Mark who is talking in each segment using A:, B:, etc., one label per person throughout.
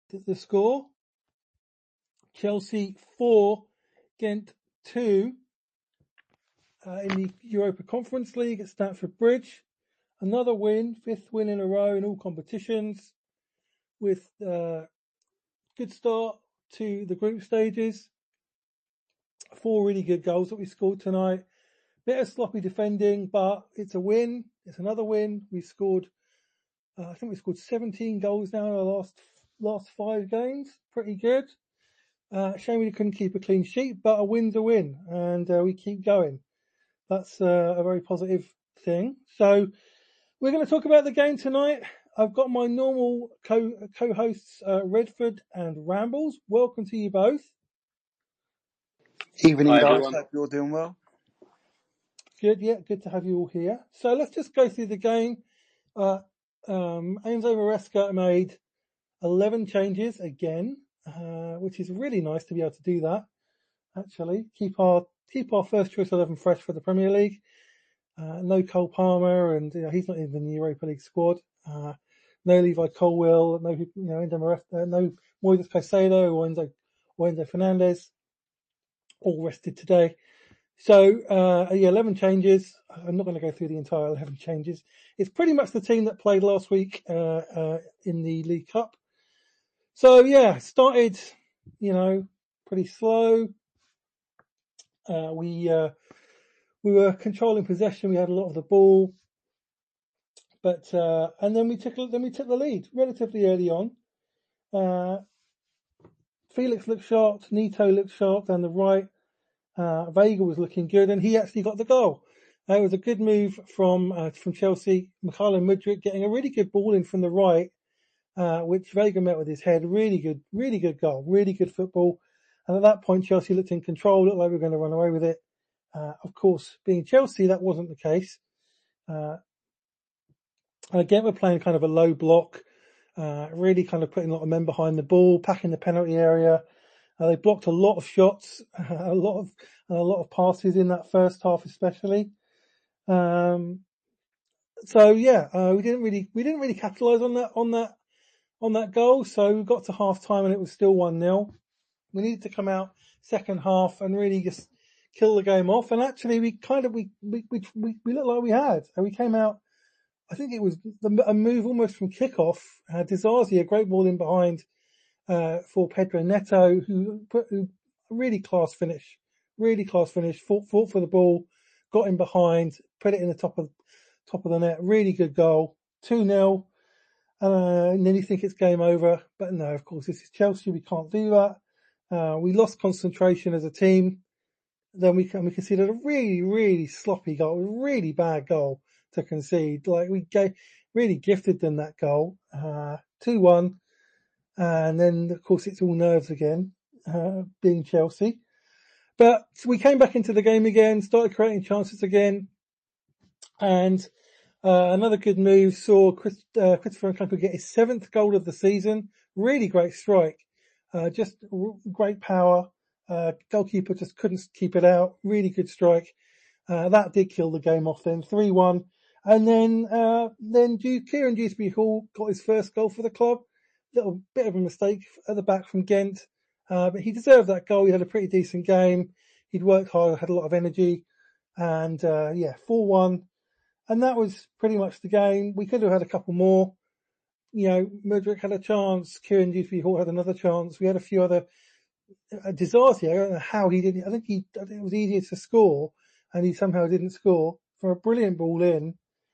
A: The score: Chelsea 4, Ghent 2 in the Europa Conference League at Stamford Bridge. Another win, 5th win in a row in all competitions, with good start to the group stages. 4 really good goals that we scored tonight. Bit of sloppy defending, but it's a win. It's another win. We scored, I think we scored 17 goals now in our last 5 games. Pretty good. Shame we couldn't keep a clean sheet, but a win's a win, and we keep going. That's a very positive thing. So we're going to talk about the game tonight. I've got my normal co-hosts, Redford and Rambles. Welcome to you both.
B: Evening,
C: Hi,
B: guys.
C: everyone.
B: Hope you're doing well.
A: Good, yeah, good to have you all here. So let's just go through the game. Enzo Maresca made 11 changes again, which is really nice to be able to do that. Actually, keep our first choice 11 fresh for the Premier League. No Cole Palmer, and he's not even in the Europa League squad. No Levi Colwill, no Enzo Maresca, no Moises Caicedo or Enzo Fernandez. All rested today. So 11 changes. I'm not going to go through the entire 11 changes. It's pretty much the team that played last week in the League Cup. So yeah, started, pretty slow. We were controlling possession. We had a lot of the ball, but and then we took the lead relatively early on. Felix looked sharp. Neto looked sharp down the right. Vega was looking good, and he actually got the goal. It was a good move from Chelsea. Mykhailo Mudryk getting a really good ball in from the right, which Vega met with his head. Really good goal. Really good football. And at that point, Chelsea looked in control, looked like we were going to run away with it. Of course, being Chelsea, that wasn't the case. And again, we're playing kind of a low block, really kind of putting a lot of men behind the ball, packing the penalty area. They blocked a lot of shots, a lot of passes in that first half, especially. So yeah, we didn't really capitalise on that goal. So we got to half time and it was still 1-0. We needed to come out second half and really just kill the game off. And actually, we looked like we had. And we came out. I think it was a move almost from kickoff. Disasi, a great ball in behind. For Pedro Neto, who really class finish, fought for the ball, got in behind, put it in the top of the net. Really good goal, 2-0. And then you think it's game over, but no, of course this is Chelsea. We can't do that. We lost concentration as a team. Then we conceded a really sloppy goal, a really bad goal to concede. Like really gifted them that goal. 2-1. And then, of course, it's all nerves again, being Chelsea. But we came back into the game again, started creating chances again. And another good move saw Christopher Nkunku get his 7th goal of the season. Really great strike. Just great power. Goalkeeper just couldn't keep it out. Really good strike. That did kill the game off then, 3-1. And then Kieran Dewsbury-Hall got his first goal for the club. Little bit of a mistake at the back from Ghent, but he deserved that goal. He had a pretty decent game. He'd worked hard, had a lot of energy, and 4-1. And that was pretty much the game. We could have had a couple more. Mudryk had a chance. Kieran Dewsbury-Hall had another chance. We had a few other. Disasi, I don't know how he didn't. I think it was easier to score, and he somehow didn't score for a brilliant ball in.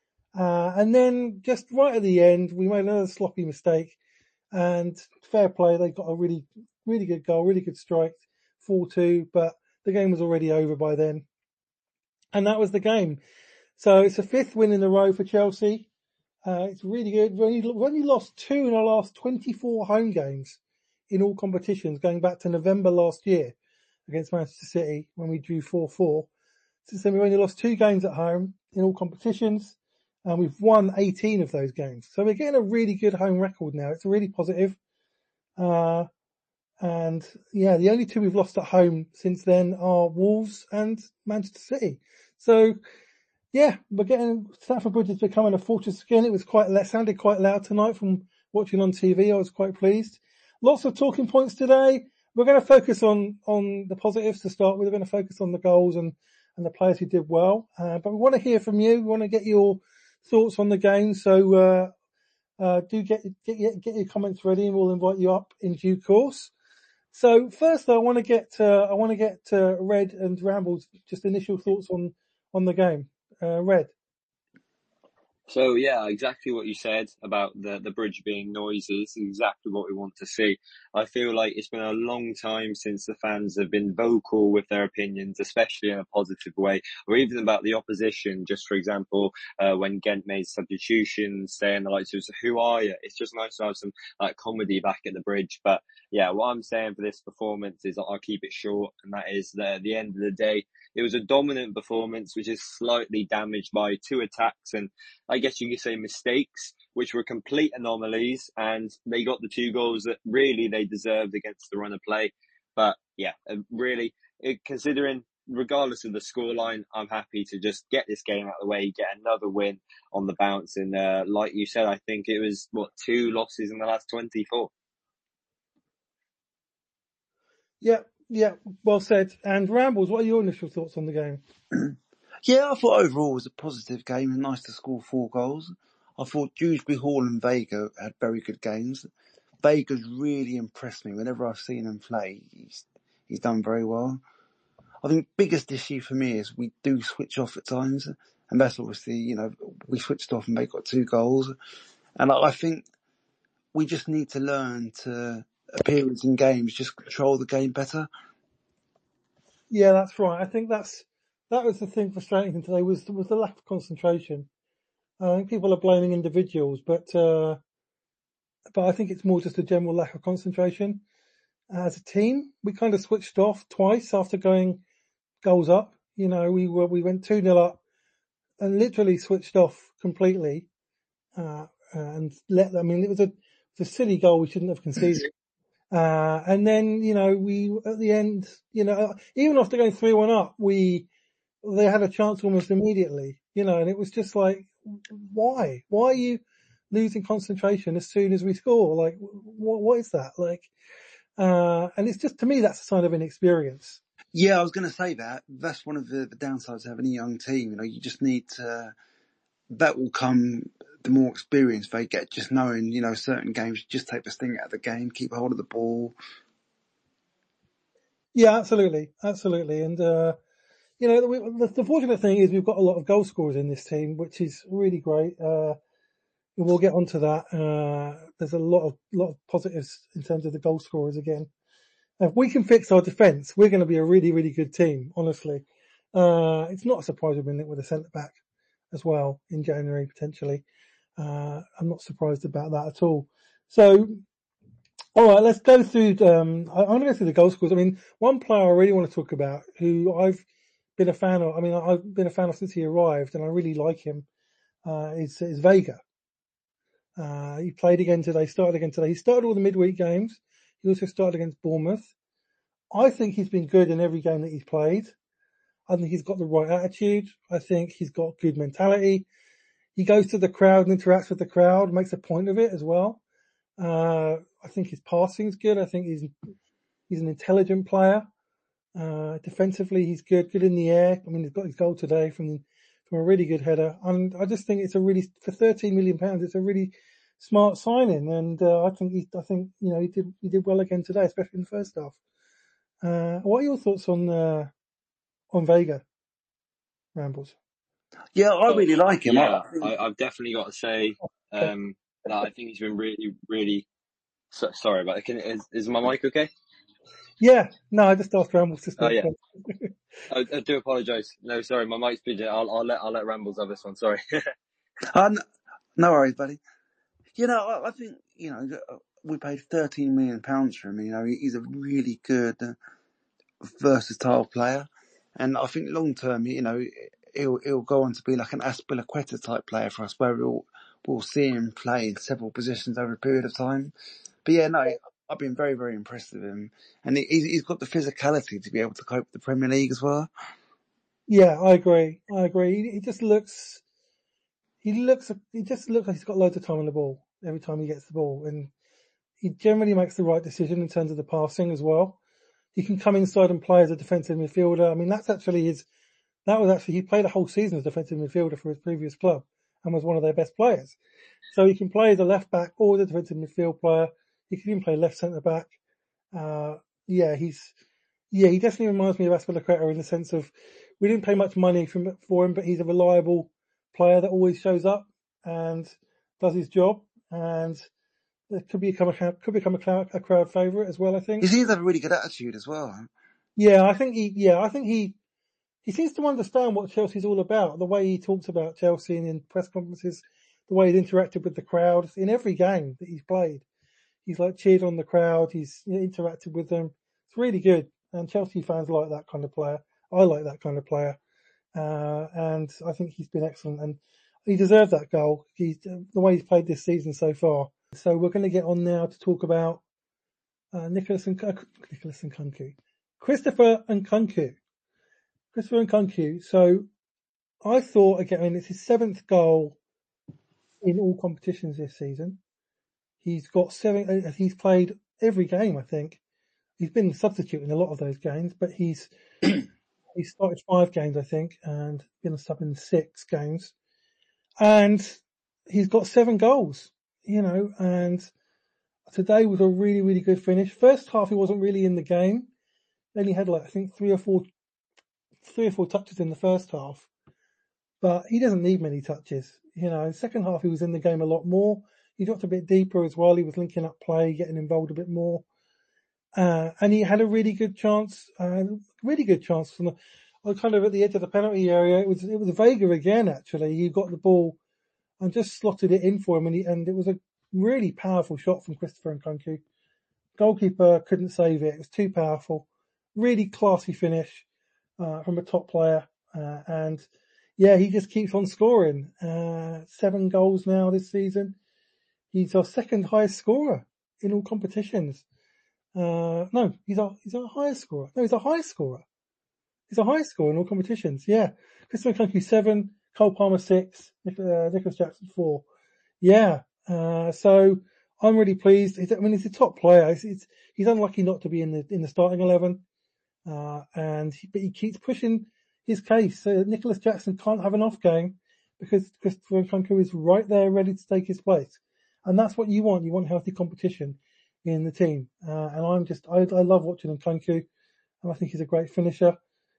A: And then just right at the end, we made another sloppy mistake. And fair play, they got a really good goal, really good strike, 4-2, but the game was already over by then. And that was the game. So it's a 5th win in a row for Chelsea. It's really good. We've only lost 2 in our last 24 home games in all competitions, going back to November last year against Manchester City when we drew 4-4. Since then, we've only lost 2 games at home in all competitions. And we've won 18 of those games. So we're getting a really good home record now. It's really positive. And yeah, the only 2 we've lost at home since then are Wolves and Manchester City. So yeah, Stamford Bridge is becoming a fortress again. It was sounded quite loud tonight from watching on TV. I was quite pleased. lots of talking points today. We're going to focus on the positives to start with. We're going to focus on the goals and the players who did well. But we want to hear from you. We want to get your thoughts on the game. So, do get your comments ready, and we'll invite you up in due course. So first, I want to get Red and Rambles just initial thoughts on the game. Red.
B: So yeah, exactly what you said about the bridge being noisy is exactly what we want to see. I feel like it's been a long time since the fans have been vocal with their opinions, especially in a positive way, or even about the opposition. Just for example, when Ghent made substitutions, saying the likes of "Who are you?" It's just nice to have some like comedy back at the bridge. But yeah, what I'm saying for this performance is I'll keep it short, and that is that at the end of the day, it was a dominant performance, which is slightly damaged by two attacks and I guess you could say mistakes, which were complete anomalies, and they got the two goals that really they deserved against the run of play. But yeah, really, considering regardless of the scoreline, I'm happy to just get this game out of the way, get another win on the bounce. And like you said, I think it was two losses in the last 24.
A: Yeah, well said. And Rambles, what are your initial thoughts on the game?
C: Yeah, I thought overall it was a positive game and nice to score 4 goals. I thought Dewsbury Hall and Vega had very good games. Vega's really impressed me. Whenever I've seen him play, he's done very well. I think biggest issue for me is we do switch off at times, and that's obviously, we switched off and they got 2 goals. And I think we just need to learn to appearance in games, just control the game better.
A: Yeah, that's right. I think that was the thing frustrating today was the lack of concentration. I think people are blaming individuals, but I think it's more just a general lack of concentration. As a team, we kind of switched off twice after going goals up. We went 2-0 up and literally switched off completely. And it was a silly goal we shouldn't have conceded. And then, we, at the end, even after going 3-1 up, they had a chance almost immediately, and it was just like, why? Why are you losing concentration as soon as we score? Like, what is that? Like, and it's just, to me, that's a sign of inexperience.
C: Yeah, I was going to say that. That's one of the downsides of having a young team. You just need to, that will come the more experience they get, just knowing, certain games, just take the sting out of the game, keep hold of the ball.
A: Yeah, absolutely. And, the fortunate thing is we've got a lot of goal scorers in this team, which is really great. We'll get onto that. There's a lot of positives in terms of the goal scorers again. If we can fix our defence, we're going to be a really, really good team, honestly. It's not a surprise we've been linked with a centre back as well in January, potentially. I'm not surprised about that at all. So, all right, let's go through. I'm going to go through the goal scorers. I mean, one player I really want to talk about, who I've been a fan of. I mean, I've been a fan of since he arrived, and I really like him. Is Vega. He played again today. Started again today. He started all the midweek games. He also started against Bournemouth. I think he's been good in every game that he's played. I think he's got the right attitude. I think he's got good mentality. He goes to the crowd and interacts with the crowd, makes a point of it as well. I think his passing's good. I think he's an intelligent player. Defensively, he's good in the air. I mean, he's got his goal today from a really good header. And I just think it's for £13 million, it's a really smart signing. And, I think he did well again today, especially in the first half. What are your thoughts on Vega, Rambles?
C: Yeah, I really like him.
B: Yeah, I've definitely got to say that I think he's been really, really. Sorry about it. Is my mic okay?
A: Yeah, no, I just asked Rambles to speak.
B: Oh yeah, I do apologise. No, sorry, my mic's been. I'll let Rambles have this one. Sorry.
C: No worries, buddy. I think we paid £13 million for him. He's a really good, versatile player, and I think long term, he'll go on to be like an Azpilicueta type player for us, where we'll see him play in several positions over a period of time. But yeah, no, I've been very, very impressed with him, and he's got the physicality to be able to cope with the Premier League as well.
A: Yeah, I agree. He just looks like he's got loads of time on the ball every time he gets the ball, and He generally makes the right decision in terms of the passing as well. He can come inside and play as a defensive midfielder. I mean, he played a whole season as a defensive midfielder for his previous club and was one of their best players. So he can play as a left back or as a defensive midfield player. He can even play left centre back. He definitely reminds me of Azpilicueta in the sense of we didn't pay much money for him, but he's a reliable player that always shows up and does his job, and it could become a crowd favourite as well. I think
C: He seems to have a really good attitude as well.
A: I think he seems to understand what Chelsea's all about. The way he talks about Chelsea in press conferences, the way he's interacted with the crowd in every game that he's played. He's like cheered on the crowd. He's interacted with them. It's really good. And Chelsea fans like that kind of player. I like that kind of player. And I think he's been excellent and he deserved that goal. The way he's played this season so far. So we're going to get on now to talk about Christopher Nkunku. So I thought, again, it's his 7th goal in all competitions this season. He's got 7, he's played every game, I think. He's been a substitute in a lot of those games, but he's started 5 games, I think, and been a sub in 6 games. And he's got 7 goals, and today was a really, really good finish. First half, he wasn't really in the game. Then he had I think 3 or 4 touches in the first half, but he doesn't need many touches. Second half, he was in the game a lot more. He dropped a bit deeper as well. He was linking up play, getting involved a bit more. And he had a really good chance from kind of at the edge of the penalty area. It was Vega again, actually. He got the ball and just slotted it in for him. And it was a really powerful shot from Christopher Nkunku. Goalkeeper couldn't save it. It was too powerful. Really classy finish, from a top player. He just keeps on scoring. 7 goals now this season. He's our 2nd highest scorer in all competitions. No, he's our highest scorer. No, he's our highest scorer. He's the highest scorer in all competitions. Yeah. Christopher Nkunku 7, Cole Palmer 6, Nicholas Jackson 4. Yeah. So I'm really pleased. He's a top player. He's unlucky not to be in the starting 11. But he keeps pushing his case. So Nicholas Jackson can't have an off game because Christopher Nkunku is right there ready to take his place. And that's what you want. You want healthy competition in the team. And I love watching Nkunku, and I think he's a great finisher.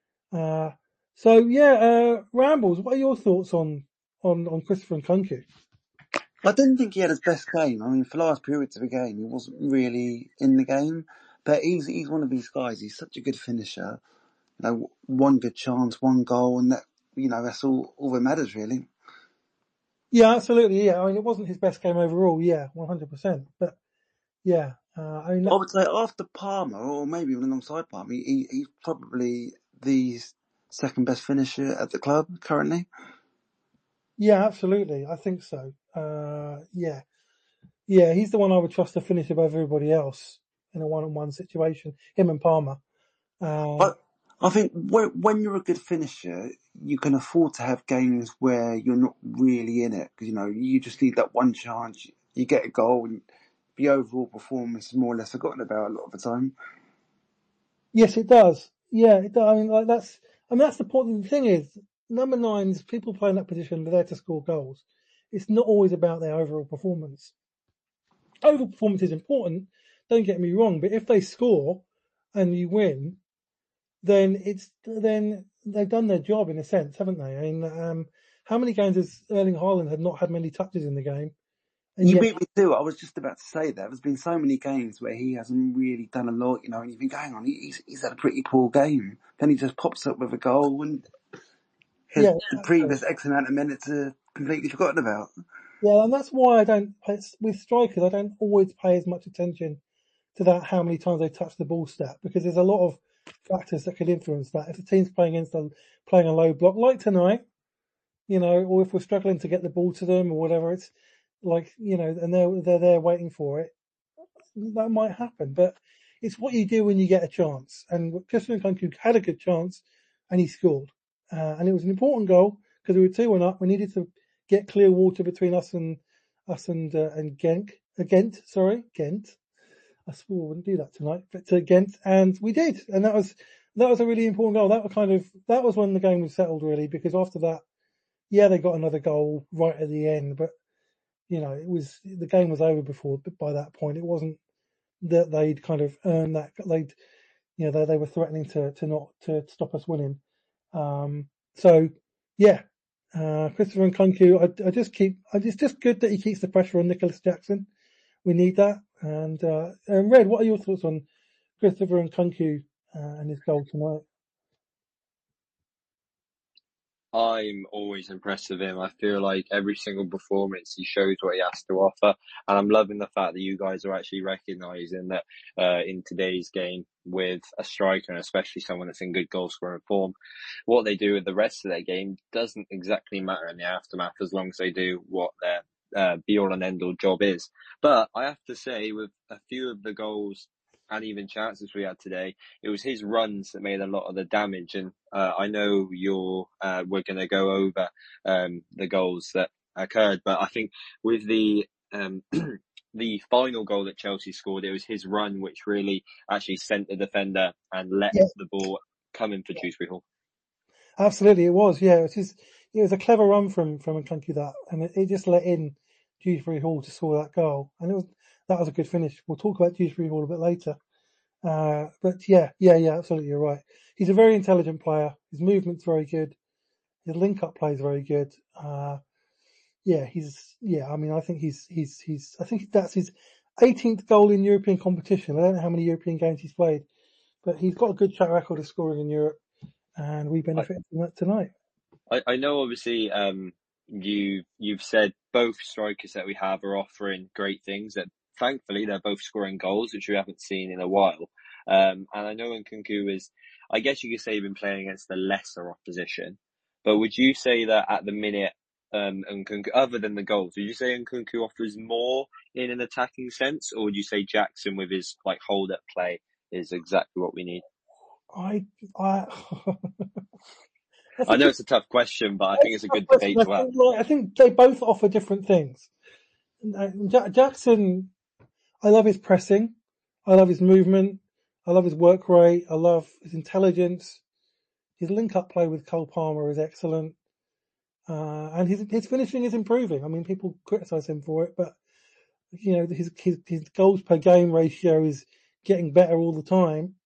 A: Rambles, what are your thoughts on Christopher Nkunku?
C: I didn't think he had his best game. I mean, for large periods of the game, he wasn't really in the game. But he's one of these guys. He's such a good finisher. One good chance, 1 goal, and that's all that matters, really.
A: Yeah, absolutely. Yeah, I mean, it wasn't his best game overall. Yeah, 100%. But yeah,
C: I would say after Palmer, or maybe even alongside Palmer, he's probably the 2nd best finisher at the club currently.
A: Yeah, absolutely. I think so. He's the one I would trust to finish above everybody else in a one-on-one situation. Him and Palmer.
C: I think when you're a good finisher, you can afford to have games where you're not really in it because you just need that one chance. You get a goal, and the overall performance is more or less forgotten about a lot of the time.
A: Yes, it does. Yeah, it does. I mean, that's the point. The thing is, number 9s, people playing that position, they're there to score goals. It's not always about their overall performance. Overall performance is important. Don't get me wrong, but if they score and you win, then they've done their job in a sense, haven't they? I mean, how many games has Erling Haaland had not had many touches in the game?
C: You beat me too. I was just about to say that. There's been so many games where he hasn't really done a lot, and you think, hang on, he's had a pretty poor game. Then he just pops up with a goal and the previous X amount of minutes are completely forgotten about.
A: Yeah, and that's why with strikers, I don't always pay as much attention to that, how many times they touch the ball stat, because there's a lot of factors that could influence that. If the team's playing a low block, like tonight, or if we're struggling to get the ball to them or whatever, it's like, and they're there waiting for it, that might happen. But it's what you do when you get a chance. And Christopher Nkunku had a good chance and he scored. And it was an important goal because we were 2-1 up. We needed to get clear water between us and Ghent. I swore I wouldn't do that tonight, but against, and we did, and that was a really important goal. That was when the game was settled really, because after that, yeah, they got another goal right at the end, but the game was over by that point. It wasn't that they'd kind of earned that. They were threatening to stop us winning. So yeah, Christopher Nkunku, it's just good that he keeps the pressure on Nicholas Jackson. We need that. And Red, what are your thoughts on Christopher Nkunku and his goal tonight?
B: I'm always impressed with him. I feel like every single performance he shows what he has to offer, and I'm loving the fact that you guys are actually recognising that in today's game with a striker, and especially someone that's in good goal scoring form, what they do with the rest of their game doesn't exactly matter in the aftermath as long as they do what their be all and end all job is. But I have to say, with a few of the goals and even chances we had today, it was his runs that made a lot of the damage. And I know we're going to go over the goals that occurred, but I think with the the final goal that Chelsea scored, it was his run which really actually sent the defender and let the ball come in for Dewsbury Hall.
A: Absolutely, it was. Yeah, it was a clever run from Nkunku, that, and it just let in Dewsbury Hall to score that goal, and that was a good finish. We'll talk about Dewsbury Hall a bit later. But yeah, absolutely, you're right. He's a very intelligent player. His movement's very good. His link-up play is very good. I think that's his 18th goal in European competition. I don't know how many European games he's played, but he's got a good track record of scoring in Europe, and we benefit from that tonight.
B: I know, obviously, you've said both strikers that we have are offering great things. That thankfully they're both scoring goals, which we haven't seen in a while. And I know Nkunku is, I guess you could say, been playing against the lesser opposition. But would you say that at the minute, Nkunku, other than the goals, would you say Nkunku offers more in an attacking sense, or would you say Jackson with his hold up play is exactly what we need? I know it's a tough question, but I think it's a good debate to have.
A: I think they both offer different things. Jackson, I love his pressing. I love his movement. I love his work rate. I love his intelligence. His link-up play with Cole Palmer is excellent. And his finishing is improving. I mean, people criticise him for it, but his goals per game ratio is getting better all the time.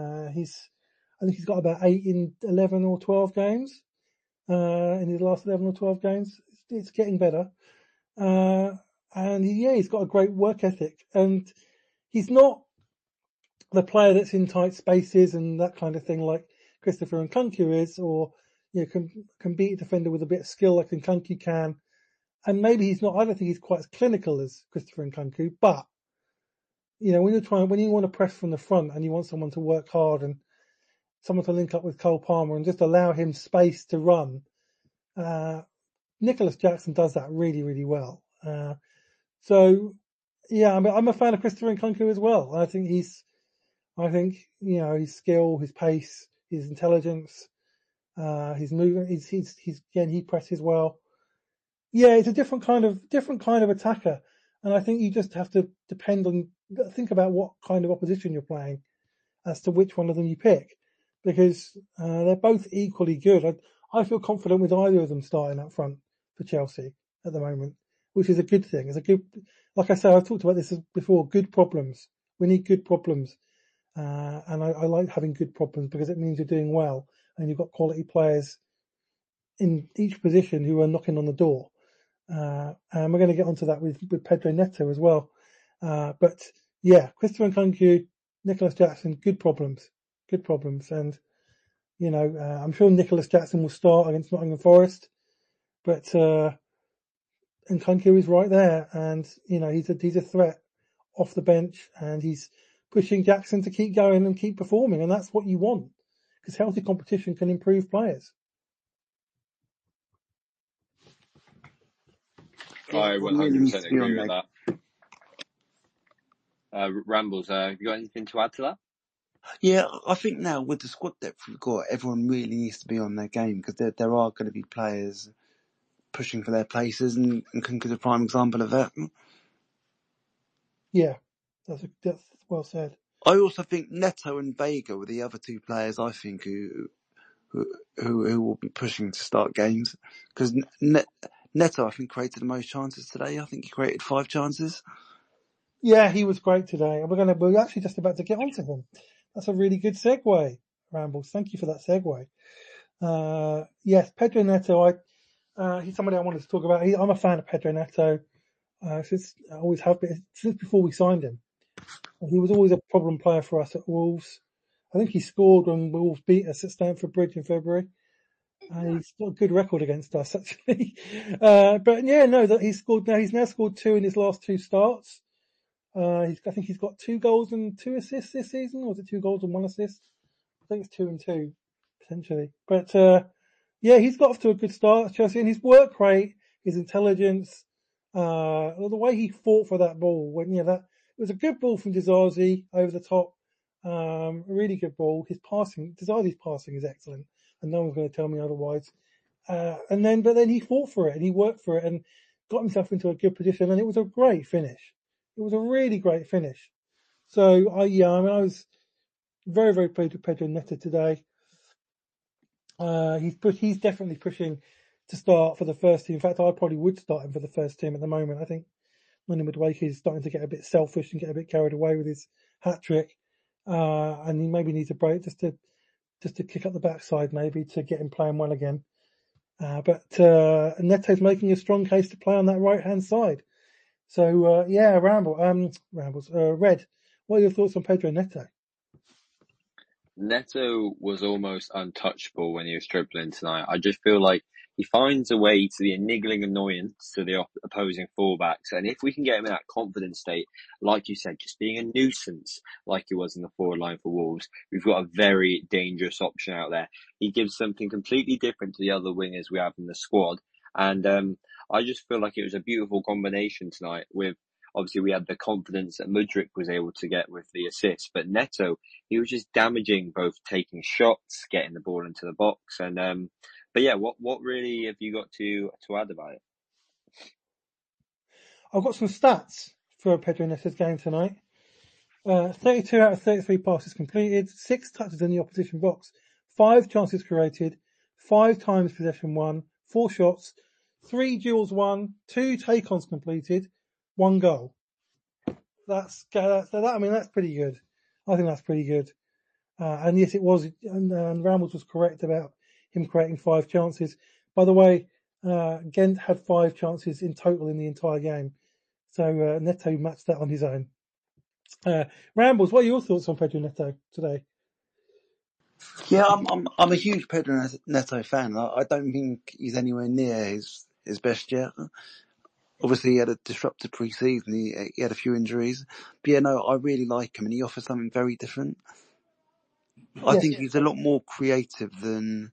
A: I think he's got about 8 in 11 or 12 games. In his last 11 or 12 games, it's getting better. And he's got a great work ethic, and he's not the player that's in tight spaces and that kind of thing like Christopher Nkunku is, or can beat a defender with a bit of skill like Nkunku can. And maybe he's not. I don't think he's quite as clinical as Christopher Nkunku, but when you want to press from the front and you want someone to work hard and someone to link up with Cole Palmer and just allow him space to run, Nicholas Jackson does that really, really well. So yeah, I'm a fan of Christopher Nkunku as well. I think his his skill, his pace, his intelligence, his movement, he presses well. Yeah, it's a different kind of attacker, and I think you just have to think about what kind of opposition you're playing as to which one of them you pick, because they're both equally good. I feel confident with either of them starting up front for Chelsea at the moment, which is a good thing. It's a good, like I said, I've talked about this before. Good problems. We need good problems, and I like having good problems because it means you're doing well and you've got quality players in each position who are knocking on the door. And we're going to get onto that with Pedro Neto as well. But yeah, Christopher Nkunku, Nicholas Jackson, good problems. And, I'm sure Nicholas Jackson will start against Nottingham Forest, but, Nkunku is right there, and, he's a threat off the bench, and he's pushing Jackson to keep going and keep performing. And that's what you want, because healthy competition can improve players.
B: I 100% agree with that. Rambles, have you got anything to add to that?
C: Yeah, I think now with the squad depth we've got, everyone really needs to be on their game, because there are going to be players pushing for their places, and Nkunku's a prime example of that.
A: Yeah, that's Well said.
C: I also think Neto and Vega were the other two players I think who will be pushing to start games, because Neto I think created the most chances today. I think he created 5 chances.
A: Yeah, he was great today. We're actually just about to get onto him. That's a really good segue, Rambles. Thank you for that segue. Yes, Pedro Neto, he's somebody I wanted to talk about. I'm a fan of Pedro Neto, since I always have been, since before we signed him. He was always a problem player for us at Wolves. I think he scored when Wolves beat us at Stamford Bridge in February. He's got a good record against us, actually. But yeah, no, that he's now scored 2 in his last 2 starts. I think he's got 2 goals and 2 assists this season, or was it 2 goals and 1 assist? I think it's 2 and 2, potentially. But, yeah, he's got off to a good start at Chelsea, and his work rate, his intelligence, the way he fought for that ball, it was a good ball from Disasi over the top, a really good ball. Disasi's passing is excellent, and no one's going to tell me otherwise. But then he fought for it, and he worked for it, and got himself into a good position, and it was a great finish. It was a really great finish. So I was very, very pleased with Pedro Neto today. He's definitely pushing to start for the first team. In fact, I probably would start him for the first team at the moment. I think Lennon Madueke is starting to get a bit selfish and get a bit carried away with his hat trick, and he maybe needs a break just to kick up the backside, maybe to get him playing well again. But Neto's making a strong case to play on that right hand side. So Red, what are your thoughts on Pedro Neto?
B: Neto was almost untouchable when he was dribbling tonight. I just feel like he finds a way to be a niggling annoyance to the opposing fullbacks. And if we can get him in that confident state, like you said, just being a nuisance like he was in the forward line for Wolves, we've got a very dangerous option out there. He gives something completely different to the other wingers we have in the squad. And I just feel like it was a beautiful combination tonight with, obviously, we had the confidence that Mudryk was able to get with the assist, but Neto, he was just damaging, both taking shots, getting the ball into the box, and but yeah, what really have you got to add about it?
A: I've got some stats for Pedro Neto's game tonight. 32 out of 33 passes completed, 6 touches in the opposition box, 5 chances created, 5 times possession won, 4 shots, 3 duels won, 2 take-ons completed, 1 goal. That's pretty good. I think that's pretty good. And yes, it was, and Rambles was correct about him creating 5 chances. By the way, Ghent had 5 chances in total in the entire game. So, Neto matched that on his own. Rambles, what are your thoughts on Pedro Neto today?
C: Yeah, I'm a huge Pedro Neto fan. I don't think he's anywhere near his best yet. Obviously, he had a disrupted pre-season. He had a few injuries. But yeah, no, I really like him, and he offers something very different. I think he's a lot more creative than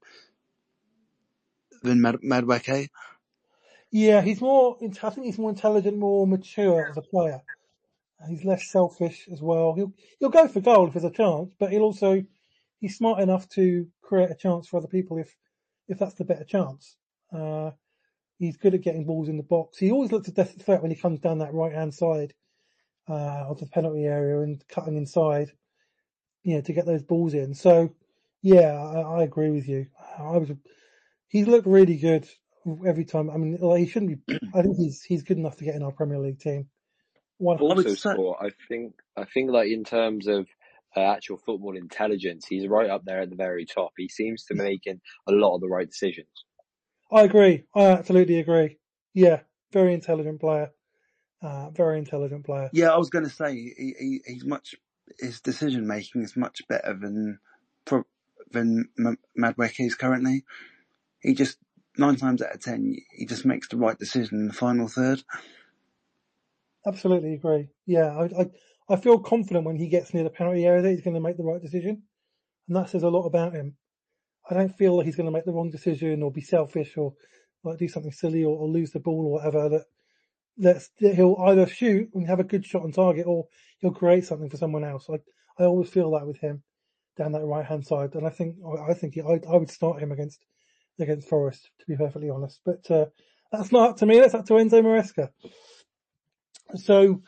C: Madueke.
A: Yeah, I think he's more intelligent, more mature as a player. He's less selfish as well. He'll go for goal if there's a chance, but he's smart enough to create a chance for other people if that's the better chance. He's good at getting balls in the box. He always looks a definite threat when he comes down that right hand side of the penalty area and cutting inside, to get those balls in. So yeah, I agree with you. He's looked really good every time. I mean, he shouldn't be. I think he's good enough to get in our Premier League team.
B: Also, Sport, I think like in terms of actual football intelligence, he's right up there at the very top. He seems to be making a lot of the right decisions.
A: I agree. I absolutely agree. Yeah, very intelligent player. Very intelligent player.
C: Yeah, I was going to say his decision making is much better than Madueke's currently. He just 9 times out of 10 he just makes the right decision in the final third.
A: Absolutely agree. Yeah, I feel confident when he gets near the penalty area that he's going to make the right decision, and that says a lot about him. I don't feel that he's going to make the wrong decision or be selfish or like do something silly or lose the ball or whatever. That he'll either shoot and have a good shot on target or he'll create something for someone else. I always feel that with him down that right hand side, and I would start him against Forest, to be perfectly honest. But that's not up to me. That's up to Enzo Maresca. So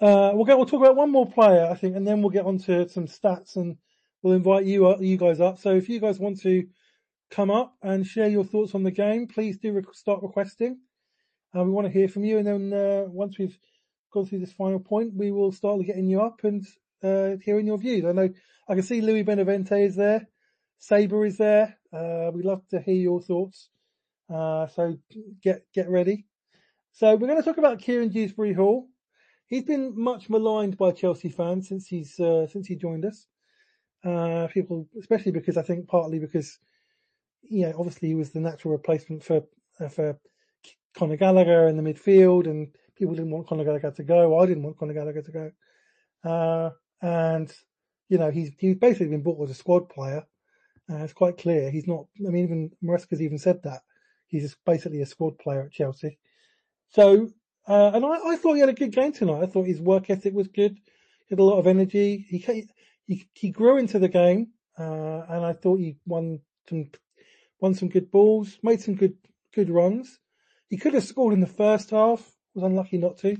A: We'll talk about one more player, I think, and then we'll get on to some stats, and we'll invite you guys up. So if you guys want to come up and share your thoughts on the game, please do start requesting. We want to hear from you, and then once we've gone through this final point, we will start getting you up and hearing your views. I can see Louis Benavente is there, Sabre is there. We'd love to hear your thoughts. So get ready. So we're going to talk about Kieran Dewsbury-Hall. He's been much maligned by Chelsea fans since he joined us. People, especially because I think partly because, obviously he was the natural replacement for Conor Gallagher in the midfield, and people didn't want Conor Gallagher to go. I didn't want Conor Gallagher to go. And he's basically been bought as a squad player. It's quite clear he's not. I mean, even Maresca's even said that he's just basically a squad player at Chelsea. So, and I thought he had a good game tonight. I thought his work ethic was good. He had a lot of energy. He grew into the game, and I thought he won some good balls, made some good runs. He could have scored in the first half, was unlucky not to.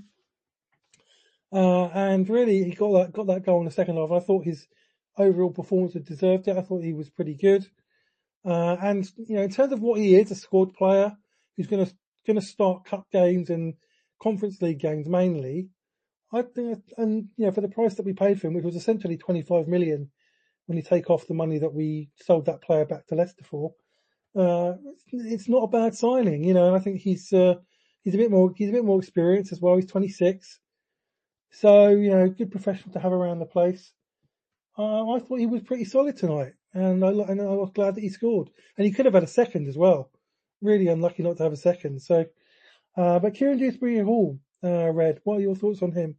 A: And really, he got that goal in the second half. I thought his overall performance had deserved it. I thought he was pretty good. And in terms of what he is, a squad player who's going to start cup games and Conference League games mainly, I think, and for the price that we paid for him, which was essentially 25 million, when you take off the money that we sold that player back to Leicester for, it's not a bad signing, and I think he's a bit more experienced as well. He's 26, so good professional to have around the place. I thought he was pretty solid tonight, and I was glad that he scored, and he could have had a second as well. Really unlucky not to have a second. So, but Kieran Dewsbury-Hall, Red, what are your thoughts on him?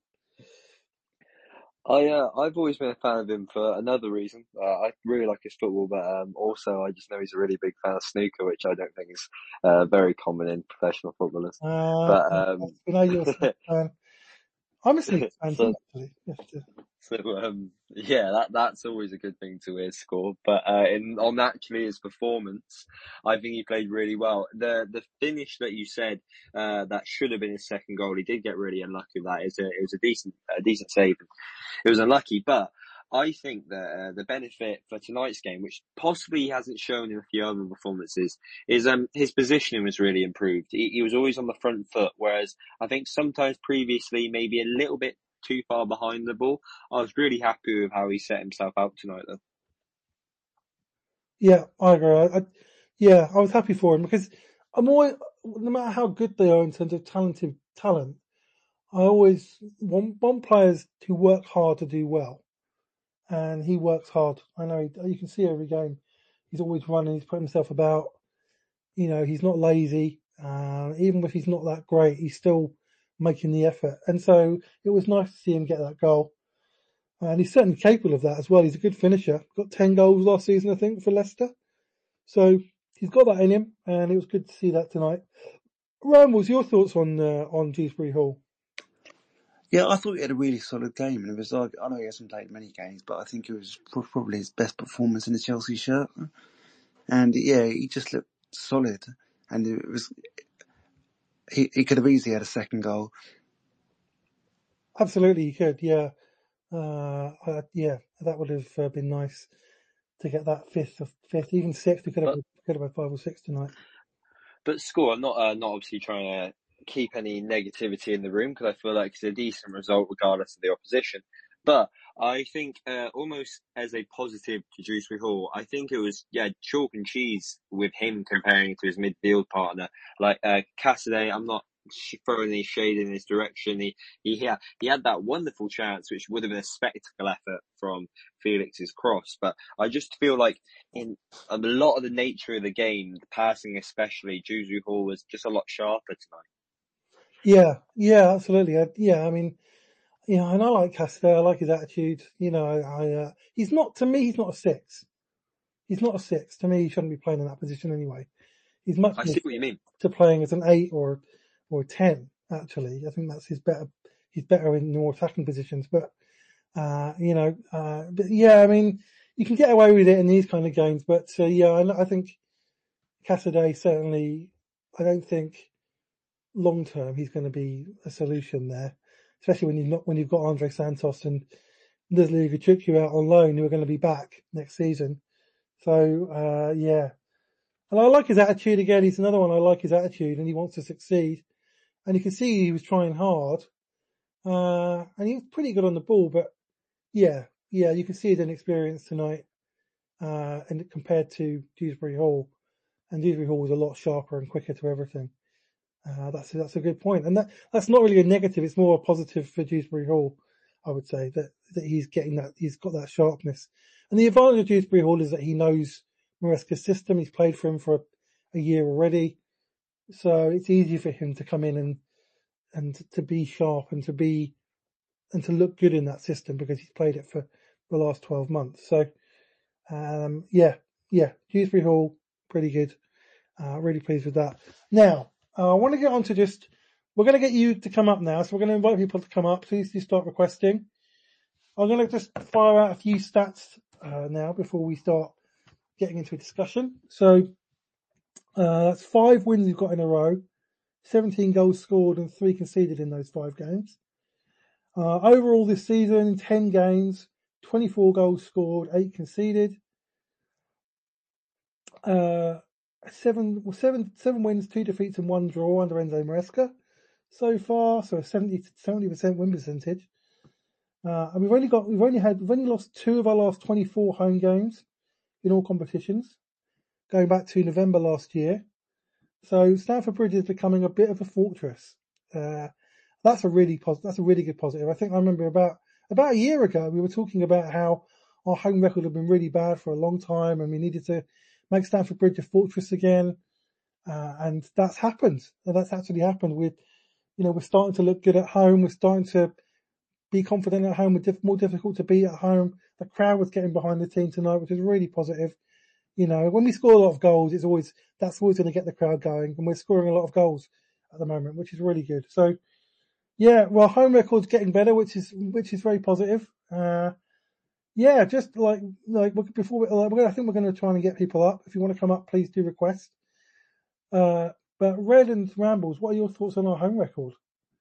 B: I've always been a fan of him for another reason. I really like his football, but also I just know he's a really big fan of snooker, which I don't think is very common in professional footballers. But
A: you're a fan. I'm a snooker fan too, actually.
B: So that's always a good thing to hear score. But on actually his performance, I think he played really well. The finish that you said that should have been his second goal, he did get really unlucky with that. It was a decent save. It was unlucky, but I think that the benefit for tonight's game, which possibly he hasn't shown in a few other performances, is his positioning was really improved. He was always on the front foot, whereas I think sometimes previously maybe a little bit too far behind the ball. I was really happy with how he set himself out tonight, though.
A: Yeah, I agree. I was happy for him because no matter how good they are in terms of talent, I always want players to work hard to do well, and he works hard. I know you can see every game. He's always running. He's putting himself about. He's not lazy. Even if he's not that great, he's still making the effort. And so it was nice to see him get that goal. And he's certainly capable of that as well. He's a good finisher. Got 10 goals last season, I think, for Leicester. So he's got that in him, and it was good to see that tonight. Rambles, your thoughts on Dewsbury-Hall?
C: Yeah, I thought he had a really solid game, and it was like, I know he hasn't played many games, but I think it was probably his best performance in the Chelsea shirt. And yeah, he just looked solid, and it was he could have easily had a second goal.
A: Absolutely, he could. Yeah, that would have been nice to get that fifth, even sixth. We could have had 5 or 6 tonight.
B: But score, I'm not obviously trying to keep any negativity in the room because I feel like it's a decent result regardless of the opposition. But I think almost as a positive to Dewsbury-Hall, I think it was chalk and cheese with him comparing to his midfield partner. Like Cassidy, I'm not throwing any shade in his direction. He had that wonderful chance, which would have been a spectacle effort from Felix's cross. But I just feel like in a lot of the nature of the game, the passing especially, Dewsbury-Hall was just a lot sharper tonight.
A: Yeah, absolutely. I mean, and I like Cassidy. I like his attitude. He's not, to me, he's not a 6. He's not a 6. To me, he shouldn't be playing in that position anyway. He's much
B: I see what you mean.
A: To playing as an 8 or a 10, actually. I think that's he's better in more attacking positions. But, I mean, you can get away with it in these kind of games. But, I think Cassidy certainly, I don't think long term he's going to be a solution there. especially when you've got Andre Santos and Leslie Ihechuku out on loan, who are going to be back next season. So yeah, and I like his attitude again. He's another one. I like his attitude, and he wants to succeed. And you can see he was trying hard, and he was pretty good on the ball. But yeah, you can see his inexperience tonight, and compared to Dewsbury Hall, and Dewsbury Hall was a lot sharper and quicker to everything. That's a good point, and that's not really a negative. It's more a positive for Dewsbury Hall, I would say, that he's got that sharpness. And the advantage of Dewsbury Hall is that he knows Maresca's system. He's played for him for a year already, so it's easy for him to come in and to be sharp and to look good in that system because he's played it for the last 12 months. So yeah, Dewsbury Hall, pretty good. Really pleased with that. Now, I want to get on to we're going to get you to come up now, so we're going to invite people to come up. Please do start requesting. I'm going to just fire out a few stats now before we start getting into a discussion. So that's 5 wins we've got in a row, 17 goals scored and 3 conceded in those 5 games. Overall this season, 10 games, 24 goals scored, 8 conceded. 7 wins, 2 defeats and 1 draw under Enzo Maresca so far, so a 70% win percentage. And we've only lost 2 of our last 24 home games in all competitions, going back to November last year. So Stamford Bridge is becoming a bit of a fortress. That's a really good positive. I think I remember about a year ago we were talking about how our home record had been really bad for a long time, and we needed to make Stamford Bridge a fortress again, and that's happened. That's actually happened. We're starting to look good at home. We're starting to be confident at home. We're more difficult to beat at home. The crowd was getting behind the team tonight, which is really positive. When we score a lot of goals, that's always going to get the crowd going, and we're scoring a lot of goals at the moment, which is really good. So, yeah, well, home record's getting better, which is very positive. Yeah, just like before, I think we're going to try and get people up. If you want to come up, please do request. But Red and Rambles, what are your thoughts on our home record?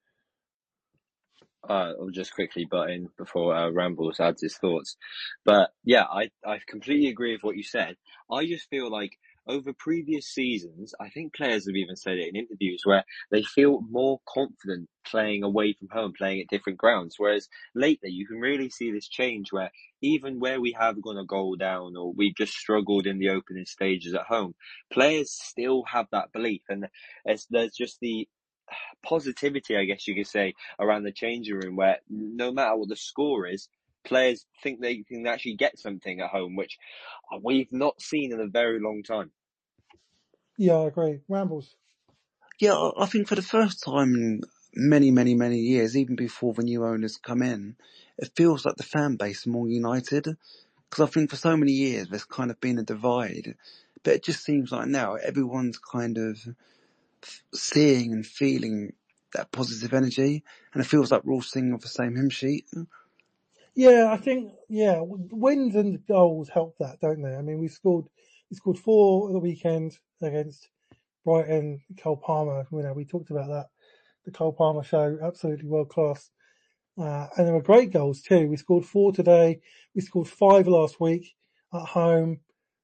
B: I'll just quickly butt in before Rambles adds his thoughts. But yeah, I completely agree with what you said. I just feel like over previous seasons, I think players have even said it in interviews where they feel more confident playing away from home, playing at different grounds. Whereas lately, you can really see this change where even where we have gone a goal down or we've just struggled in the opening stages at home, players still have that belief. And there's just the positivity, I guess you could say, around the changing room where no matter what the score is, players think they can actually get something at home, which we've not seen in a very long time.
A: Yeah, I agree. Rambles.
C: Yeah, I think for the first time in many, many, many years, even before the new owners come in, it feels like the fan base are more united. Because I think for so many years there's kind of been a divide, but it just seems like now everyone's kind of seeing and feeling that positive energy, and it feels like we're all singing off the same hymn sheet.
A: Yeah, I think wins and goals help that, don't they? I mean, we scored 4 at the weekend against Brighton. Cole Palmer, we talked about that. The Cole Palmer show, absolutely world class. And there were great goals too. We scored 4 today. We scored 5 last week at home.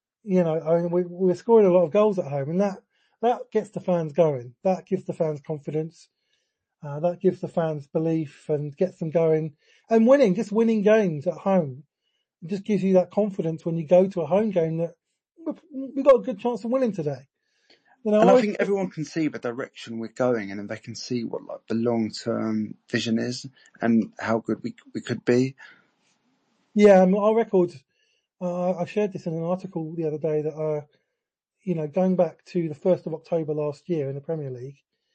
A: We're scoring a lot of goals at home, and that gets the fans going. That gives the fans confidence. That gives the fans belief and gets them going. And winning games at home, it just gives you that confidence when you go to a home game that we've got a good chance of winning today.
C: And I think everyone can see the direction we're going in, and they can see what the long-term vision is and how good we could be.
A: Yeah, our record. I shared this in an article the other day that going back to the 1st of October last year in the Premier League,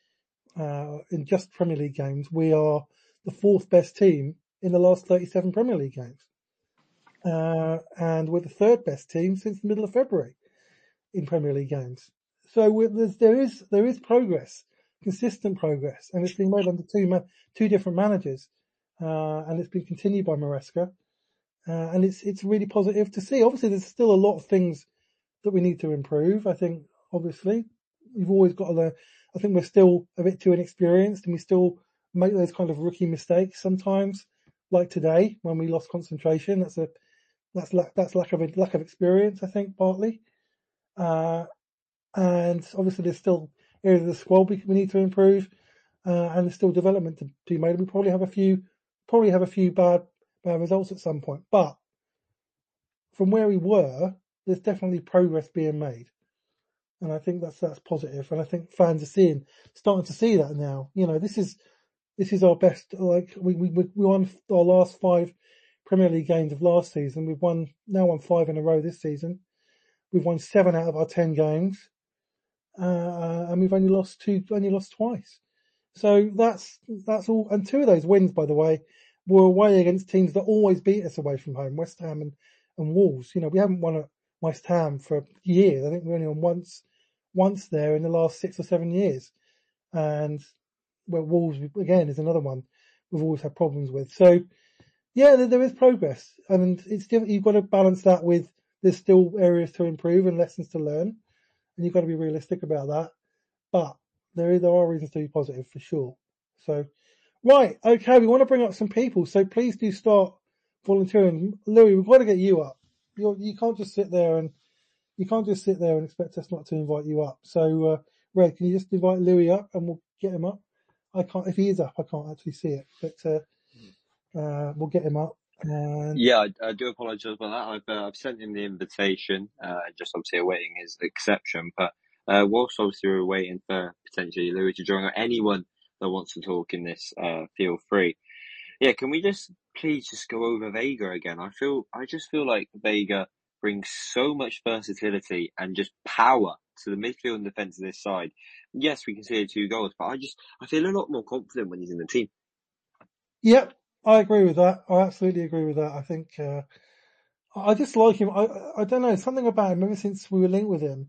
A: in just Premier League games, we are the 4th best team in the last 37 Premier League games, and we're the 3rd best team since the middle of February in Premier League games. So there is progress, consistent progress, and it's been made under two different managers, and it's been continued by Maresca, and it's really positive to see. Obviously, there's still a lot of things that we need to improve. I think obviously we've always got to learn. I think we're still a bit too inexperienced, and we still make those kind of rookie mistakes sometimes, like today when we lost concentration. That's lack of experience, I think, partly. And obviously there's still areas of the squad we need to improve, and there's still development to be made. We probably have a few bad results at some point, but from where we were, there's definitely progress being made, and I think that's positive. And I think fans are starting to see that now. This is our best. Like we won our last 5 Premier League games of last season. We've won 5 in a row this season. We've won 7 out of our 10 games, and we've only lost twice. So that's all. And 2 of those wins, by the way, were away against teams that always beat us away from home, West Ham and Wolves. We haven't won at West Ham for years. I think we only won once there in the last 6 or 7 years. And Wolves again is another one we've always had problems with. So yeah, there is progress, and you've got to balance that with there's still areas to improve and lessons to learn, and you've got to be realistic about that. But there are reasons to be positive for sure. So, right, okay, we want to bring up some people, so please do start volunteering. Louis, we've got to get you up. You can't just sit there and expect us not to invite you up. So, Red, can you just invite Louis up and we'll get him up? I can't. If he is up, I can't actually see it, but we'll get him up. And
B: yeah, I do apologise about that. I've sent him the invitation, just obviously awaiting his acceptance. But whilst obviously we're waiting for potentially Louis to join, or anyone that wants to talk in this, feel free. Yeah, can we please go over Vega again? I just feel like Vega brings so much versatility and just power to the midfield and defence of this side. Yes, we can see 2 goals, but I feel a lot more confident when he's in the team.
A: Yep, I agree with that. I absolutely agree with that. I think I just like him. I don't know, something about him. Ever since we were linked with him,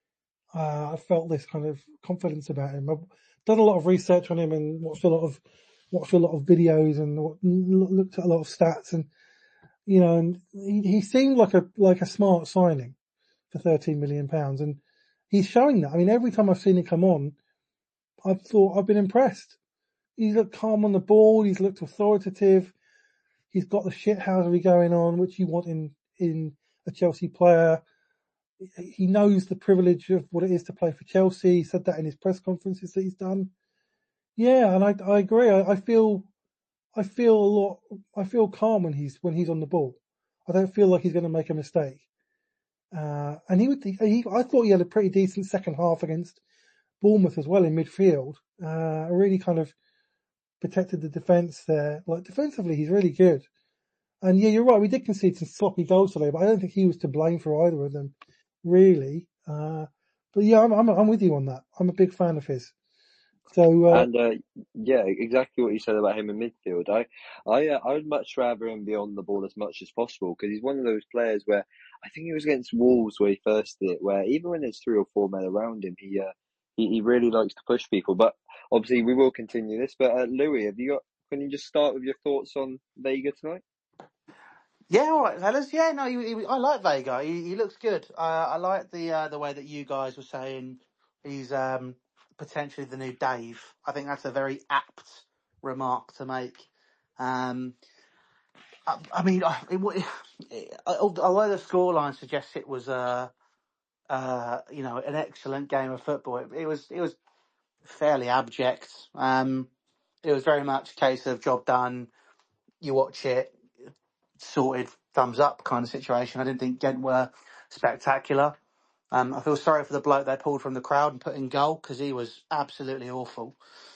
A: I felt this kind of confidence about him. I've done a lot of research on him and watched a lot of videos and looked at a lot of stats, and and he seemed like a smart signing for £13 million, and he's showing that. I mean, every time I've seen him come on, I've been impressed. He's looked calm on the ball. He's looked authoritative. He's got the shithousery going on, which you want in a Chelsea player. He knows the privilege of what it is to play for Chelsea. He said that in his press conferences that he's done. Yeah, and I agree. I feel calm when he's on the ball. I don't feel like he's going to make a mistake. And I thought he had a pretty decent second half against Bournemouth as well in midfield. Really kind of protected the defence there. Like defensively, he's really good. And yeah, you're right. We did concede some sloppy goals today, but I don't think he was to blame for either of them, really. But yeah, I'm with you on that. I'm a big fan of his. So
B: yeah, exactly what you said about him in midfield. I would much rather him be on the ball as much as possible, because he's one of those players where I think it was against Wolves where he first did it, where even when there's 3 or 4 men around him, he really likes to push people. But obviously we will continue this. But Louis, can you just start with your thoughts on Vega tonight?
D: Yeah, all right, fellas. Yeah, no, I like Vega. He looks good. I like the way that you guys were saying he's potentially the new Dave. I think that's a very apt remark to make. I mean, although the scoreline suggests it was an excellent game of football, it was fairly abject. It was very much a case of job done. You watch it, sorted, thumbs up kind of situation. I didn't think Ghent were spectacular. I feel sorry for the bloke they pulled from the crowd and put in goal, because he was absolutely awful.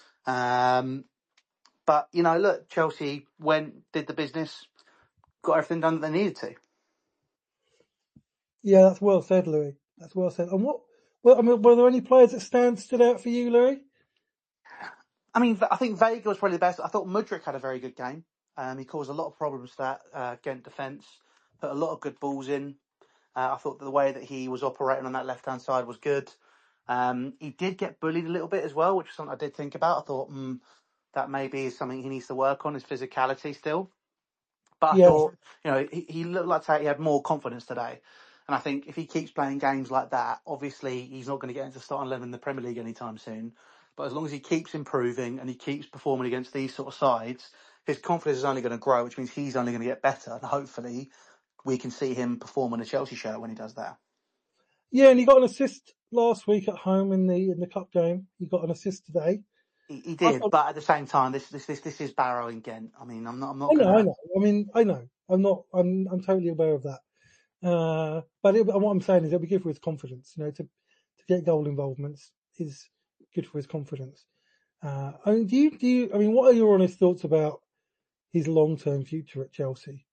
D: But, look, Chelsea did the business, got everything done that they needed to.
A: Yeah, that's well said, Louis. That's well said. And were there any players that stood out for you, Louis?
D: I mean, I think Vega was probably the best. I thought Mudryk had a very good game. He caused a lot of problems to that Ghent defence, put a lot of good balls in. I thought the way that he was operating on that left-hand side was good. He did get bullied a little bit as well, which is something I did think about. I thought that maybe is something he needs to work on, his physicality still. But I thought, he looked like he had more confidence today. And I think if he keeps playing games like that, obviously he's not going to get into starting 11 in the Premier League anytime soon. But as long as he keeps improving and he keeps performing against these sort of sides, his confidence is only going to grow, which means he's only going to get better. And hopefully we can see him perform in a Chelsea shirt when he does that.
A: Yeah, and he got an assist last week at home in the cup game. He got an assist today.
D: He did, but at the same time, this is Barrow in Ghent. I mean, I'm not
A: I
D: gonna.
A: know. I mean, I know. I'm totally aware of that. But what I'm saying is it'll be good for his confidence. To get goal involvements is good for his confidence. I mean, I mean, what are your honest thoughts about his long-term future at Chelsea?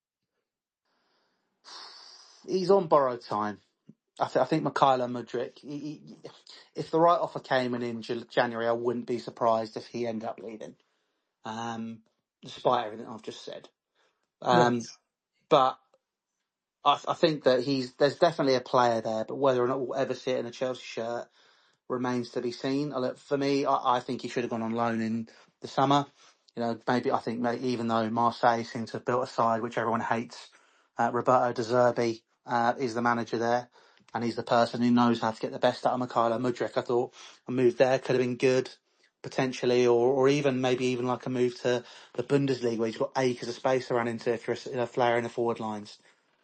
D: He's on borrowed time. I think Mykhailo Mudryk. If the right offer came in January, I wouldn't be surprised if he ended up leaving. Despite everything I've just said.
A: Right.
D: But I think that there's definitely a player there, but whether or not we'll ever see it in a Chelsea shirt remains to be seen. For me, I think he should have gone on loan in the summer. Maybe even though Marseille seem to have built a side which everyone hates, Roberto De Zerbi is the manager there, and he's the person who knows how to get the best out of Mykhailo Mudryk. I thought a move there could have been good, potentially, or even like a move to the Bundesliga where he's got acres of space to run into if you're a flare in the forward lines.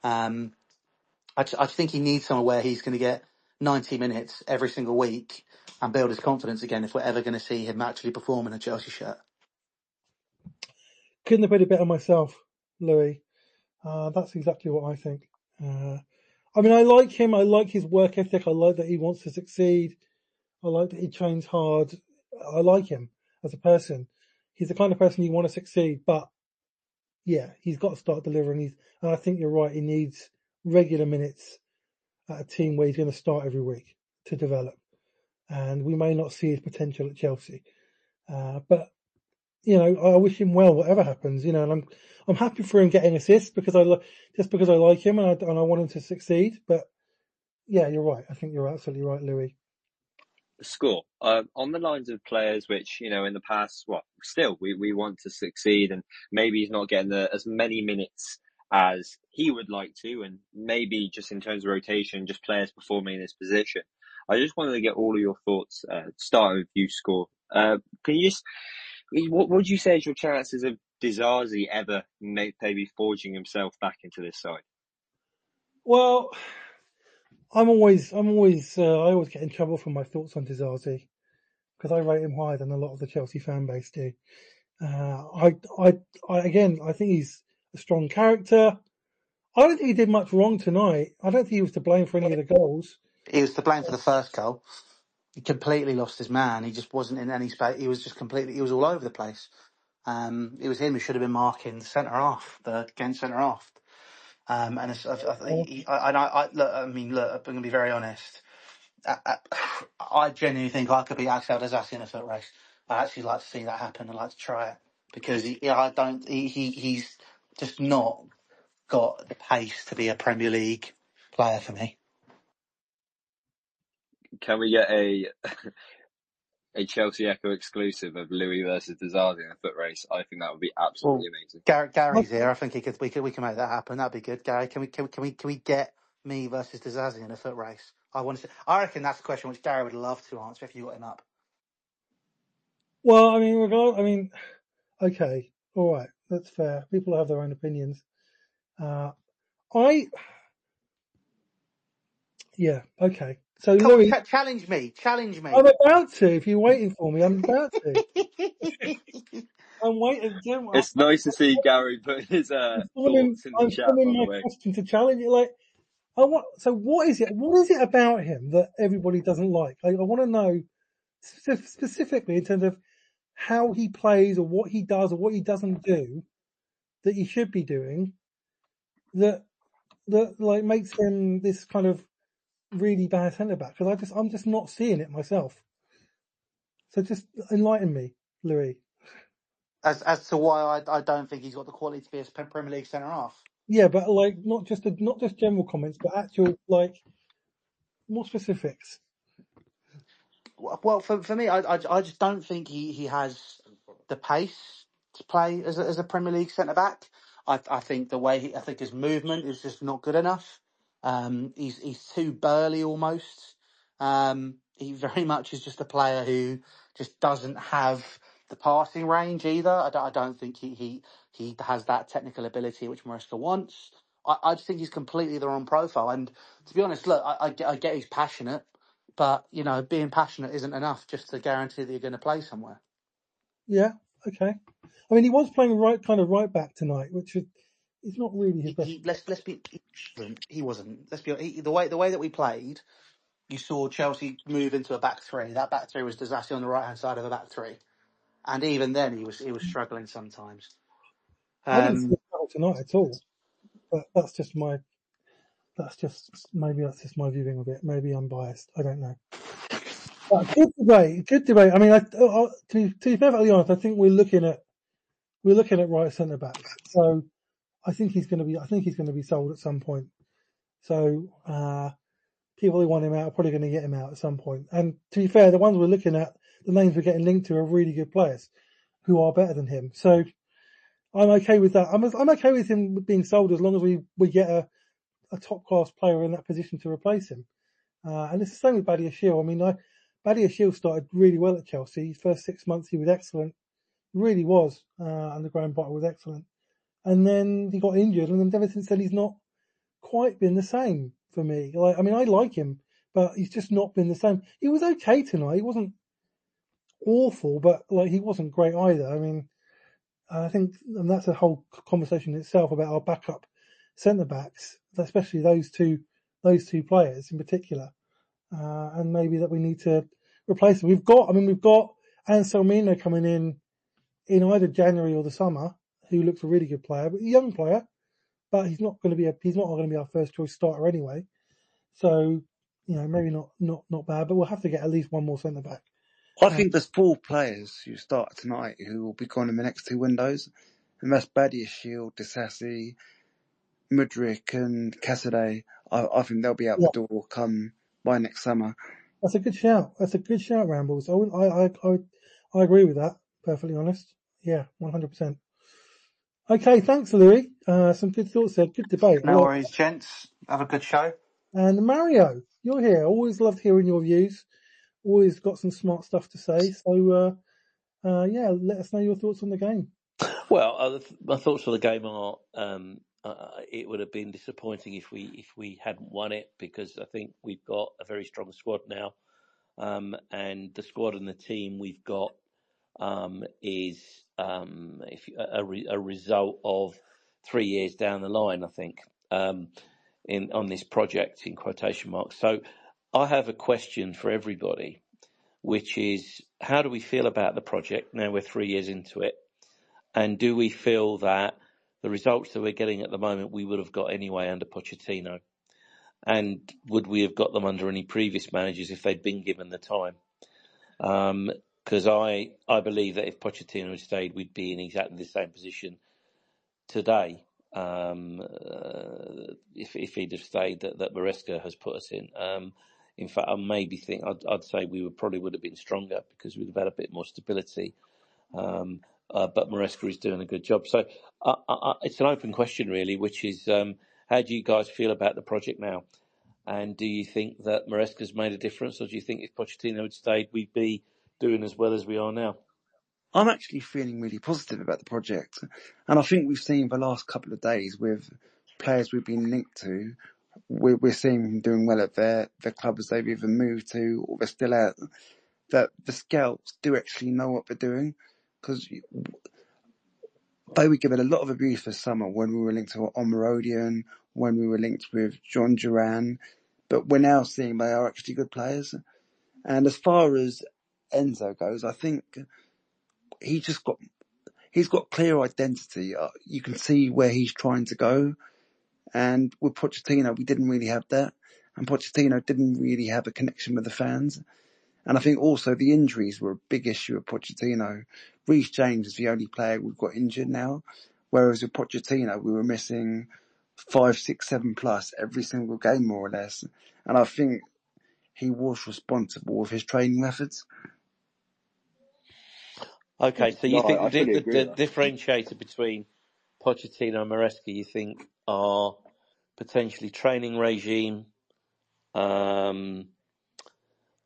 D: I think he needs somewhere where he's going to get 90 minutes every single week and build his confidence again if we're ever going to see him actually perform in a Chelsea shirt.
A: Couldn't have put it better myself, Louis. That's exactly what I think. I mean, I like him. I like his work ethic. I like that he wants to succeed. I like that he trains hard. I like him as a person. He's the kind of person you want to succeed, but yeah, he's got to start delivering. And I think you're right. He needs regular minutes at a team where he's going to start every week to develop. And we may not see his potential at Chelsea. But I wish him well, whatever happens, and I'm happy for him getting assists because I like him and I want him to succeed. But yeah, you're right. I think you're absolutely right, Louis.
B: Score on the lines of players which in the past, still we want to succeed, and maybe he's not getting as many minutes as he would like to, and maybe just in terms of rotation, just players performing in this position. I just wanted to get all of your thoughts. Start with you, Score. Can you just what would you say is your chances of Disasi ever maybe forging himself back into this side?
A: Well, I always get in trouble for my thoughts on Disasi because I rate him higher than a lot of the Chelsea fan base do. I think he's a strong character. I don't think he did much wrong tonight. I don't think he was to blame for any of the goals.
D: He was to blame for the first goal. He completely lost his man. He just wasn't in any space. He was all over the place. It was him who should have been marking the centre half, the Ghent centre half. And look, I'm going to be very honest. I genuinely think I could be Axel Disasi in a foot race. I'd actually like to see that happen. I'd like to try it because he's just not got the pace to be a Premier League player for me.
B: Can we get a Chelsea Echo exclusive of Louis versus Disasi in a foot race? I think that would be absolutely amazing.
D: Gary's here. I think we can make that happen. That'd be good. Gary, can we get me versus Disasi in a foot race? I reckon that's a question which Gary would love to answer if you got him up.
A: Well, okay, all right, that's fair. People have their own opinions. Yeah, okay. So Louis,
D: challenge me.
A: I'm about to. If you're waiting for me, I'm about to. I'm waiting.
B: It's nice to see Gary put his thoughts in the chat.
A: I'm my question to challenge it. So what is it? What is it about him that everybody doesn't like? I want to know specifically in terms of how he plays or what he does or what he doesn't do that he should be doing that makes him this kind of really bad centre back, because I'm just not seeing it myself. So just enlighten me, Louis.
D: As to why I don't think he's got the quality to be a Premier League centre half.
A: Yeah, but not just general comments, but actual more specifics.
D: Well, for me, I just don't think he has the pace to play as a Premier League centre back. I think I think his movement is just not good enough. He's too burly almost. he very much is just a player who just doesn't have the passing range either. I don't think he has that technical ability which Maresca wants. I just think he's completely the wrong profile. And to be honest, look, I get he's passionate, but being passionate isn't enough just to guarantee that you're going to play somewhere.
A: Yeah, okay. I mean, he was playing right back tonight, which is not really his best.
D: He wasn't. Let's be the way that we played. You saw Chelsea move into a back three. That back three was Disasi on the right hand side of the back three, and even then he was struggling sometimes.
A: I didn't see it tonight at all, but that's just my viewing of it. Maybe I'm biased. I don't know. But good debate. I mean, to be perfectly honest, I think we're looking at right centre backs. So I think he's going to be sold at some point. So people who want him out are probably going to get him out at some point. And to be fair, the ones we're looking at, the names we're getting linked to are really good players who are better than him. So I'm okay with that. I'm okay with him being sold as long as we get a top class player in that position to replace him. And it's the same with Badiashile. I mean, Badiashile started really well at Chelsea. His first 6 months, he was excellent. Really was. And the Graham Potter was excellent. And then he got injured, and then ever since then he's not quite been the same for me. I mean, I like him, but he's just not been the same. He was okay tonight. He wasn't awful, but he wasn't great either. I mean, I think, and that's a whole conversation in itself about our backup centre backs, especially those two players in particular, and maybe that we need to replace them. We've got Anselmino coming in either January or the summer, who looks a really good player, but a young player, but he's not going to be our first choice starter anyway. So, maybe not bad, but we'll have to get at least one more centre back.
C: I think there's 4 players who start tonight who will be gone in the next 2 windows, and that's Badiashile, Disasi, Mudryk, and Cassidy. I think they'll be out the door come by next summer.
A: That's a good shout. Rambles. I agree with that. Perfectly honest. Yeah, 100%. Okay, thanks, Louis. Some good thoughts there. Good debate.
D: No worries, gents. Have a good show.
A: And Mario, you're here. Always loved hearing your views. Always got some smart stuff to say. So, let us know your thoughts on the game.
E: Well, my thoughts on the game are it would have been disappointing if we hadn't won it, because I think we've got a very strong squad now, and the squad and the team we've got is a result of 3 years down the line, I think, on this project, in quotation marks. So I have a question for everybody, which is, how do we feel about the project now we're 3 years into it? And do we feel that the results that we're getting at the moment we would have got anyway under Pochettino? And would we have got them under any previous managers if they'd been given the time? Because I believe that if Pochettino had stayed, we'd be in exactly the same position today. If he'd have stayed, that Maresca has put us in. In fact, I'd say we probably would have been stronger, because we'd have had a bit more stability. But Maresca is doing a good job. So it's an open question, really, which is, how do you guys feel about the project now? And do you think that Maresca's made a difference, or do you think if Pochettino had stayed, we'd be doing as well as we are now?
C: I'm actually feeling really positive about the project. And I think we've seen the last couple of days with players we've been linked to, we're seeing them doing well at their clubs they've either moved to or they're still at, that the scouts do actually know what they're doing. Because they were given a lot of abuse this summer when we were linked to Omarodian, when we were linked with John Duran, but we're now seeing they are actually good players. And as far as Enzo goes, I think he's got clear identity. You can see where he's trying to go. And with Pochettino, we didn't really have that. And Pochettino didn't really have a connection with the fans. And I think also the injuries were a big issue with Pochettino. Reece James is the only player we've got injured now. Whereas with Pochettino, we were missing 5, 6, 7 plus every single game, more or less. And I think he was responsible with his training methods.
E: Okay, so you think the differentiator between Pochettino and Maresca, you think, are potentially training regime,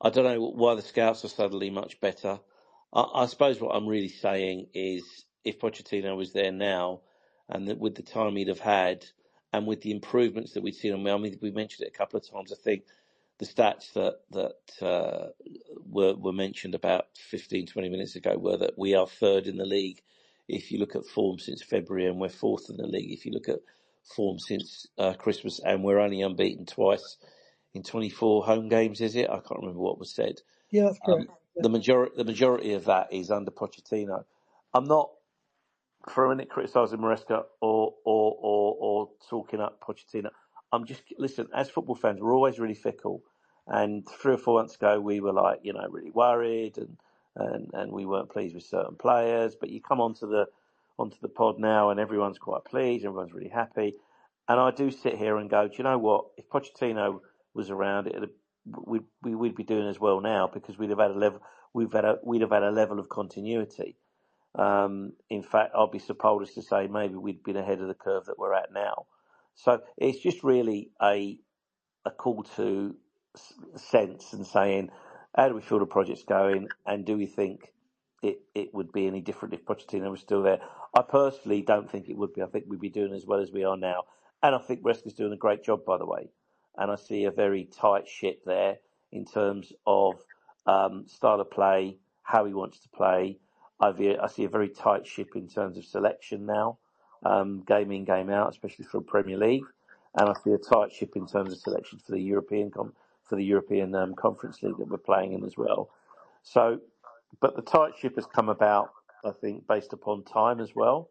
E: I don't know why the scouts are suddenly much better. I suppose what I'm really saying is if Pochettino was there now and that with the time he'd have had and with the improvements that we'd seen, I mean, we mentioned it a couple of times. I think the stats that were mentioned about 15, 20 minutes ago were that we are third in the league if you look at form since February, and we're fourth in the league if you look at form since Christmas, and we're only unbeaten twice in 24 home games, is it? I can't remember what was said.
A: Yeah, that's correct.
E: The majority of that is under Pochettino. I'm not for a minute criticising Maresca or talking up Pochettino. I'm just listen. As football fans, we're always really fickle. And 3 or 4 months ago, we were like, really worried and we weren't pleased with certain players. But you come onto the pod now, and everyone's quite pleased. Everyone's really happy. And I do sit here and go, do you know what? If Pochettino was around, we'd be doing as well now because we'd have had a level. We'd have had a level of continuity. In fact, I'll be so bold as to say maybe we'd been ahead of the curve that we're at now. So it's just really a call to sense and saying, how do we feel the project's going, and do we think it would be any different if Pochettino was still there? I personally don't think it would be. I think we'd be doing as well as we are now. And I think Maresca's doing a great job, by the way. And I see a very tight ship there in terms of style of play, how he wants to play. I see a very tight ship in terms of selection now, game in, game out, especially for Premier League. And I see a tight ship in terms of selection for the European Conference League that we're playing in as well. So, but the tight ship has come about, I think, based upon time as well.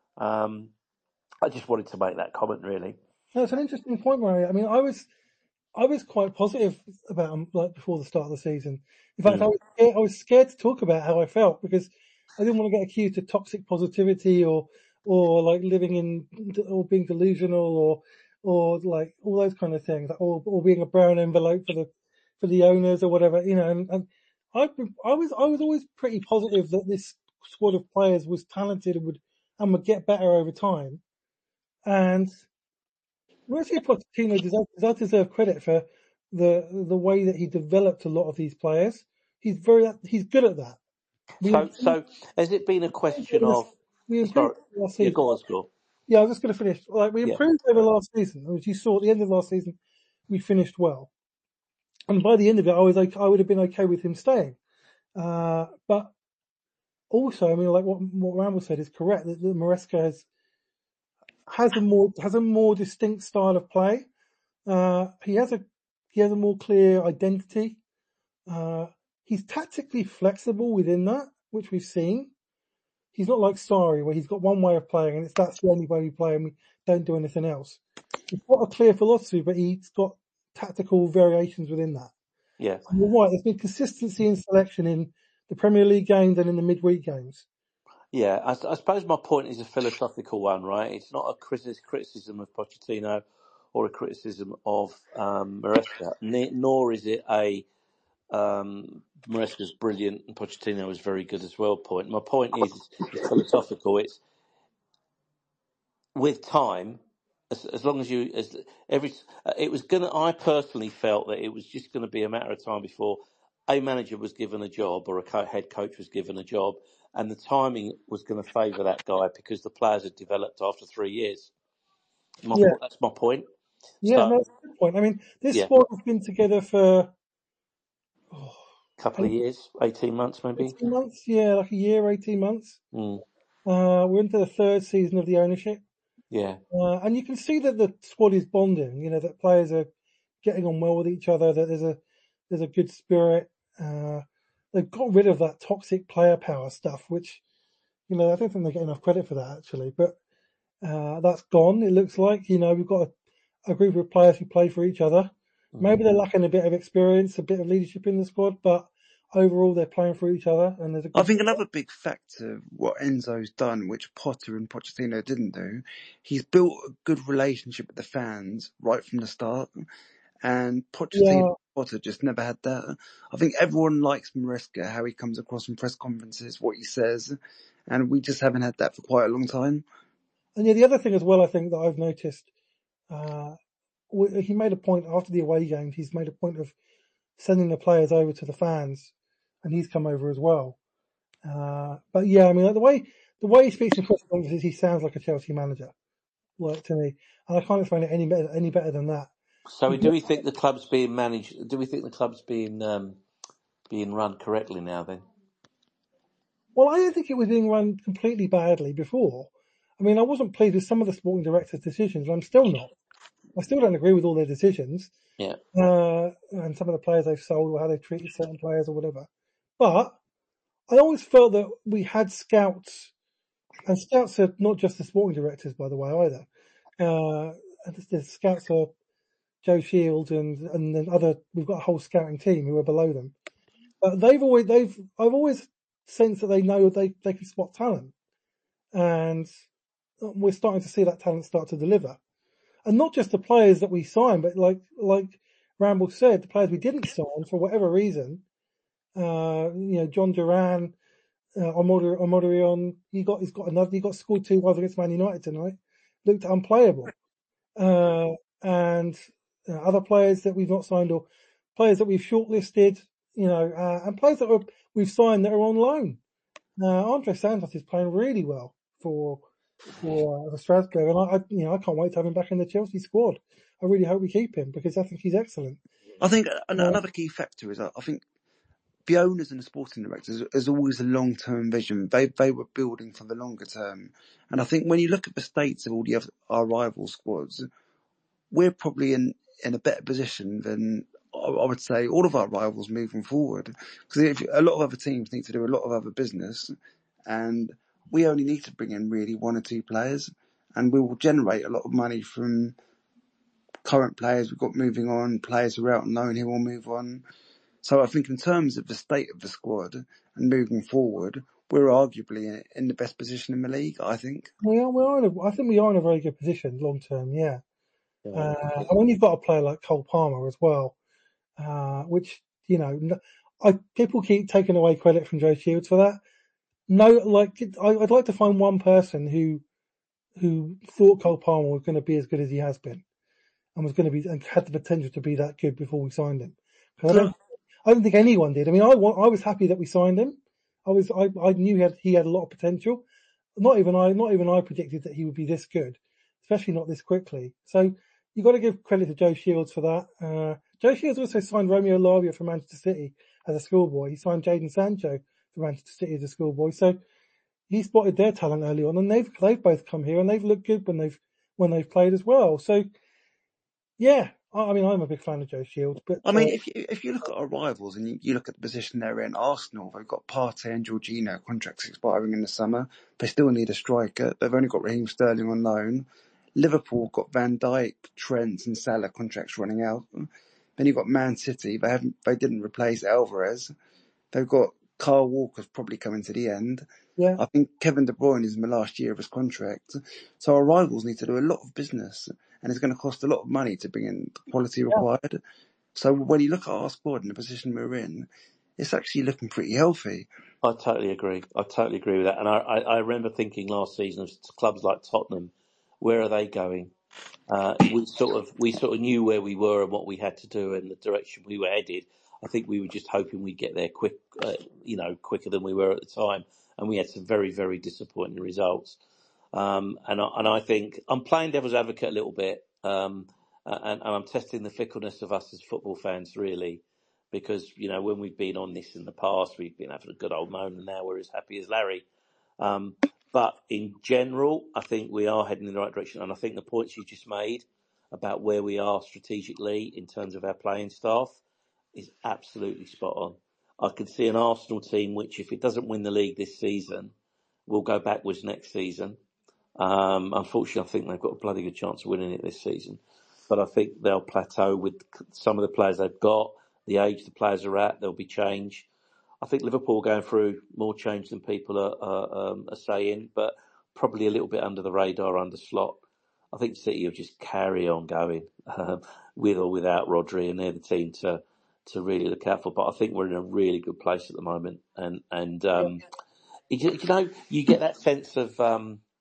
E: I just wanted to make that comment, really.
A: No, it's an interesting point, Murray. I mean, I was quite positive about him, like before the start of the season. In fact, I was scared to talk about how I felt because I didn't want to get accused of toxic positivity or like living in or being delusional or like all those kind of things, or being a brown envelope for the owners or whatever, And I was always pretty positive that this squad of players was talented and would get better over time. And Mauricio Pochettino does deserve credit for the way that he developed a lot of these players. He's good at that.
E: So has it been a question of?
A: We improved last season.
E: Go on, Scott.
A: Yeah, I'm just going to finish. Like we improved over last season, which you saw at the end of last season. We finished well, and by the end of it, I would have been okay with him staying. But also, I mean, like what Ramble said is correct. That Maresca has a more distinct style of play. He has a more clear identity. He's tactically flexible within that, which we've seen. He's not like Sarri, where he's got one way of playing and that's the only way we play and we don't do anything else. He's got a clear philosophy, but he's got tactical variations within that.
E: Yeah.
A: And you're right, there's been consistency in selection in the Premier League games and in the midweek games.
E: Yeah, I suppose my point is a philosophical one, right? It's not a criticism of Pochettino or a criticism of Maresca, nor is it a Maresca's brilliant and Pochettino was very good as well point. My point is philosophical. It's with time, as long as I personally felt that it was just going to be a matter of time before a manager was given a job or a head coach was given a job, and the timing was going to favour that guy because the players had developed after 3 years. That's my point.
A: Yeah, that's a good point. I mean, this squad has been together for
E: a couple of years, 18 months maybe.
A: 18 months, yeah, like a year, 18 months. We're into the third season of the ownership.
E: Yeah.
A: And you can see that the squad is bonding, that players are getting on well with each other, that there's a good spirit. They've got rid of that toxic player power stuff, which, I don't think they get enough credit for that actually, but, that's gone. It looks like, we've got a group of players who play for each other. Maybe they're lacking a bit of experience, a bit of leadership in the squad, but overall they're playing for each other. And there's
C: I think another big factor, what Enzo's done, which Potter and Pochettino didn't do, he's built a good relationship with the fans right from the start. And Pochettino and Potter just never had that. I think everyone likes Maresca, how he comes across in press conferences, what he says, and we just haven't had that for quite a long time.
A: And the other thing as well, I think that I've noticed, he made a point after the away games. He's made a point of sending the players over to the fans, and he's come over as well. But yeah, I mean, like, the way he speaks in press conferences, he sounds like a Chelsea manager, like to me, and I can't explain it any better than that.
E: So, do we think the club's being managed? Do we think the club's being run correctly now? Then,
A: well, I don't think it was being run completely badly before. I mean, I wasn't pleased with some of the sporting directors' decisions, and I'm still not. I still don't agree with all their decisions.
E: yeah.
A: And some of the players they've sold or how they've treated certain players or whatever. But I always felt that we had scouts, and scouts are not just the sporting directors, by the way, either. The scouts are Joe Shields and then we've got a whole scouting team who are below them. But I've always sensed that they know they can spot talent. And we're starting to see that talent start to deliver. And not just the players that we sign, but like Ramble said, the players we didn't sign for whatever reason, John Duran, Omodurion, he got scored 2-1 against Man United tonight, looked unplayable. And other players that we've not signed or players that we've shortlisted, and players that we've signed that are on loan. Andre Santos is playing really well for Strasbourg, and I can't wait to have him back in the Chelsea squad. I really hope we keep him because I think he's excellent.
C: I think another key factor is I think the owners and the sporting directors is always a long-term vision. They were building for the longer term, and I think when you look at the states of all our rival squads, we're probably in a better position than I would say all of our rivals moving forward. Because a lot of other teams need to do a lot of other business, and we only need to bring in really 1 or 2 players, and we will generate a lot of money from current players we've got moving on, players who are out on loan who will move on. So I think in terms of the state of the squad and moving forward, we're arguably in the best position in the league, I think.
A: I think we are in a very good position long term, yeah. And when you've got a player like Cole Palmer as well, which, people keep taking away credit from Joe Shields for that. No, I'd like to find one person who thought Cole Palmer was going to be as good as he has been and was going to be, and had the potential to be that good before we signed him. I don't think anyone did. I mean, I was happy that we signed him. I knew he had a lot of potential. Not even I predicted that he would be this good, especially not this quickly. So you've got to give credit to Joe Shields for that. Joe Shields also signed Romeo Lavia from Manchester City as a schoolboy. He signed Jadon Sancho for Manchester City as a schoolboy. So he spotted their talent early on, and they've both come here and they've looked good when they've played as well. So yeah, I mean, I'm a big fan of Joe Shields, but
C: I mean, if you look at our rivals and you look at the position they're in, Arsenal, they've got Partey and Jorginho contracts expiring in the summer. They still need a striker. They've only got Raheem Sterling on loan. Liverpool got Van Dijk, Trent, and Salah contracts running out. Then you've got Man City. They didn't replace Alvarez. They've got Kyle Walker's probably coming to the end.
A: yeah,
C: I think Kevin De Bruyne is in the last year of his contract. So our rivals need to do a lot of business, and it's going to cost a lot of money to bring in the quality required. So when you look at our squad and the position we're in, it's actually looking pretty healthy.
E: I totally agree with that. And I remember thinking last season of clubs like Tottenham, where are they going? We sort of knew where we were and what we had to do and the direction we were headed. I think we were just hoping we'd get there quicker than we were at the time, and we had some very, very disappointing results. And I think I'm playing devil's advocate a little bit, and I'm testing the fickleness of us as football fans, really, because when we've been on this in the past, we've been having a good old moan, and now we're as happy as Larry. But in general, I think we are heading in the right direction. And I think the points you just made about where we are strategically in terms of our playing staff is absolutely spot on. I could see an Arsenal team which, if it doesn't win the league this season, will go backwards next season. Unfortunately, I think they've got a bloody good chance of winning it this season. But I think they'll plateau with some of the players they've got, the age the players are at, there'll be change. I think Liverpool are going through more change than people are saying, but probably a little bit under the radar under Slot. I think City will just carry on going with or without Rodri, and they're the team to really look out for. But I think we're in a really good place at the moment, and you get that sense of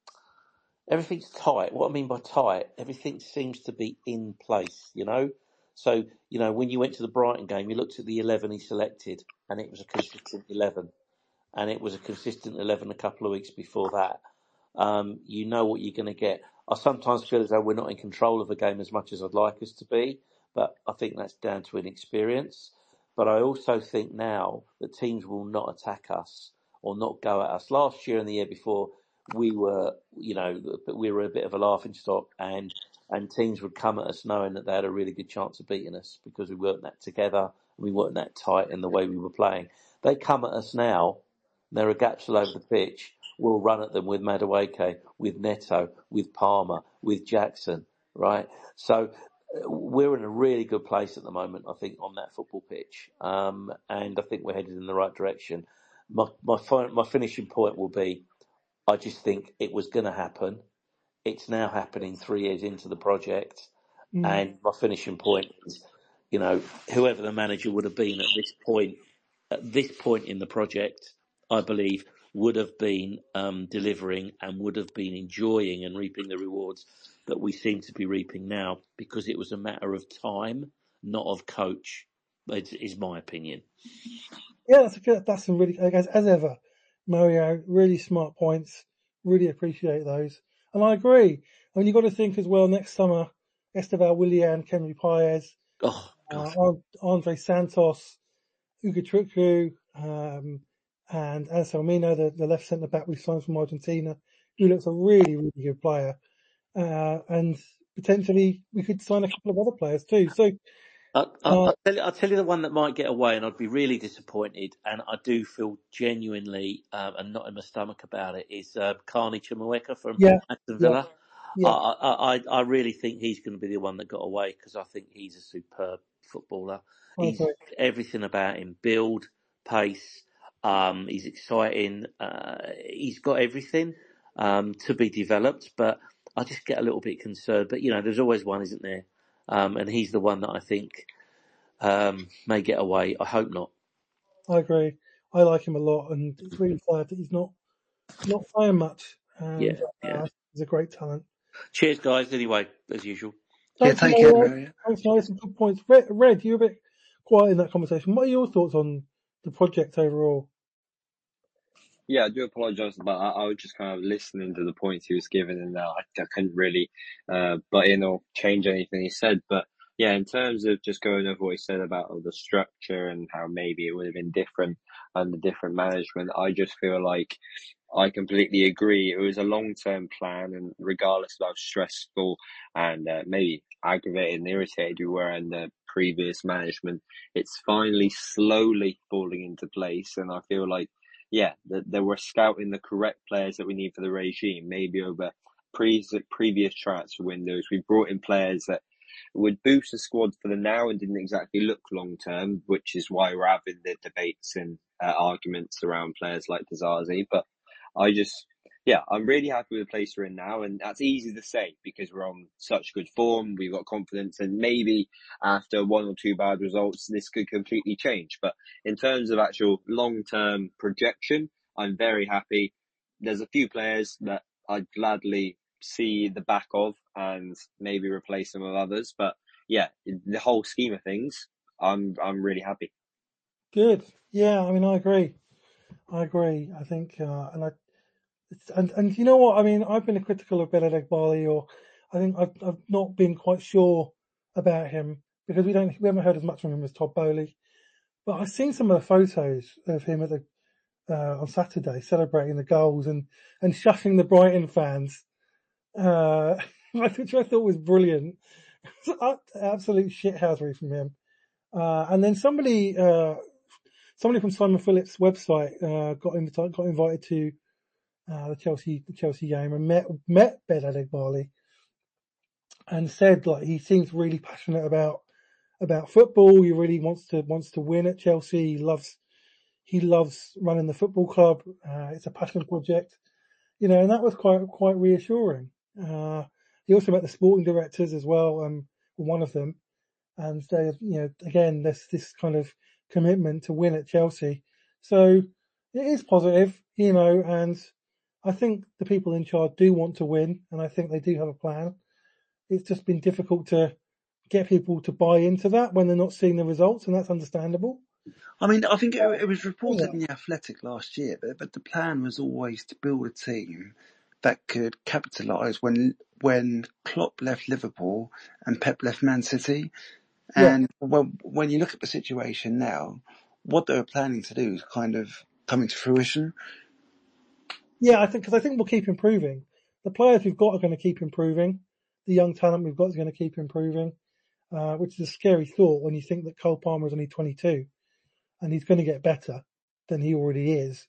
E: everything's tight. What I mean by tight, everything seems to be in place. So, when you went to the Brighton game, you looked at the 11 he selected, and it was a consistent 11. And it was a consistent 11 a couple of weeks before that. You know what you're going to get. I sometimes feel as though we're not in control of the game as much as I'd like us to be, but I think that's down to inexperience. But I also think now that teams will not attack us or not go at us. Last year and the year before, we were a bit of a laughing stock, and teams would come at us knowing that they had a really good chance of beating us because we weren't that together, and we weren't that tight in the way we were playing. They come at us now. There are gaps all over the pitch. We'll run at them with Madueke, with Neto, with Palmer, with Jackson, right? So we're in a really good place at the moment, I think, on that football pitch. And I think we're headed in the right direction. My finishing point will be, I just think it was going to happen. It's now happening 3 years into the project. And my finishing point is, whoever the manager would have been at this point in the project, I believe, would have been delivering and would have been enjoying and reaping the rewards that we seem to be reaping now, because it was a matter of time, not of coach, is my opinion.
A: Yeah, that's some really, as ever, Mario, really smart points. Really appreciate those. And I agree. I mean, you've got to think as well, next summer, Esteban Willian, Kenry Paez, Andre Santos, Ugochukwu, and Anselmino, the left centre back we signed from Argentina, who looks a really, really good player. And potentially we could sign a couple of other players too. So
E: I'll tell you the one that might get away, and I'd be really disappointed, and I do feel genuinely and not in my stomach about it, is Carney Chimueka from Aston Villa. Yeah. I really think he's going to be the one that got away, because I think he's a superb footballer. He's everything about him: build, pace. He's exciting. He's got everything to be developed, but I just get a little bit concerned. But there's always one, isn't there? And he's the one that I think may get away. I hope not.
A: I agree. I like him a lot, and it's really sad that he's not playing much. And he's a great talent.
E: Cheers, guys. Anyway, as usual.
A: Thanks,
C: take care, Mario.
A: Thanks, Mario. Some good points. Red, you're a bit quiet in that conversation. What are your thoughts on the project overall?
B: Yeah, I do apologise, but I was just kind of listening to the points he was giving, and I couldn't really butt in or change anything he said. But yeah, in terms of just going over what he said about the structure and how maybe it would have been different under different management, I just feel like I completely agree. It was a long-term plan, and regardless of how stressful and maybe aggravated and irritated we were in the previous management, it's finally slowly falling into place. And I feel like, they were scouting the correct players that we need for the regime. Maybe over previous transfer windows, we brought in players that would boost the squad for the now and didn't exactly look long-term, which is why we're having the debates and arguments around players like Disasi. But I'm really happy with the place we're in now, and that's easy to say because we're on such good form. We've got confidence, and maybe after one or two bad results, this could completely change. But in terms of actual long-term projection, I'm very happy. There's a few players that I'd gladly see the back of and maybe replace them with others. But yeah, the whole scheme of things, I'm really happy.
A: Good. Yeah, I mean, I agree. I think, and you know what? I mean, I've been critical of Beledek Bali, or I think I've not been quite sure about him because we haven't heard as much from him as Todd Bowley. But I've seen some of the photos of him at on Saturday celebrating the goals and shushing the Brighton fans, which I thought was brilliant. Absolute shithousery from him. And then somebody from Simon Phillips' website got invited to the Chelsea game and met Beledek Bali and said like he seems really passionate about football. He really wants to win at Chelsea. He loves running the football club. It's a passion project, and that was quite reassuring. He also met the sporting directors as well, one of them, and they, again, this kind of commitment to win at Chelsea. So it is positive, and I think the people in charge do want to win, and I think they do have a plan. It's just been difficult to get people to buy into that when they're not seeing the results, and that's understandable.
C: I mean, I think it was reported in The Athletic last year, but the plan was always to build a team that could capitalise when Klopp left Liverpool and Pep left Man City. And when you look at the situation now, what they were planning to do is kind of coming to fruition.
A: Yeah, I think we'll keep improving. The players we've got are going to keep improving. The young talent we've got is going to keep improving, which is a scary thought when you think that Cole Palmer is only 22 and he's going to get better than he already is.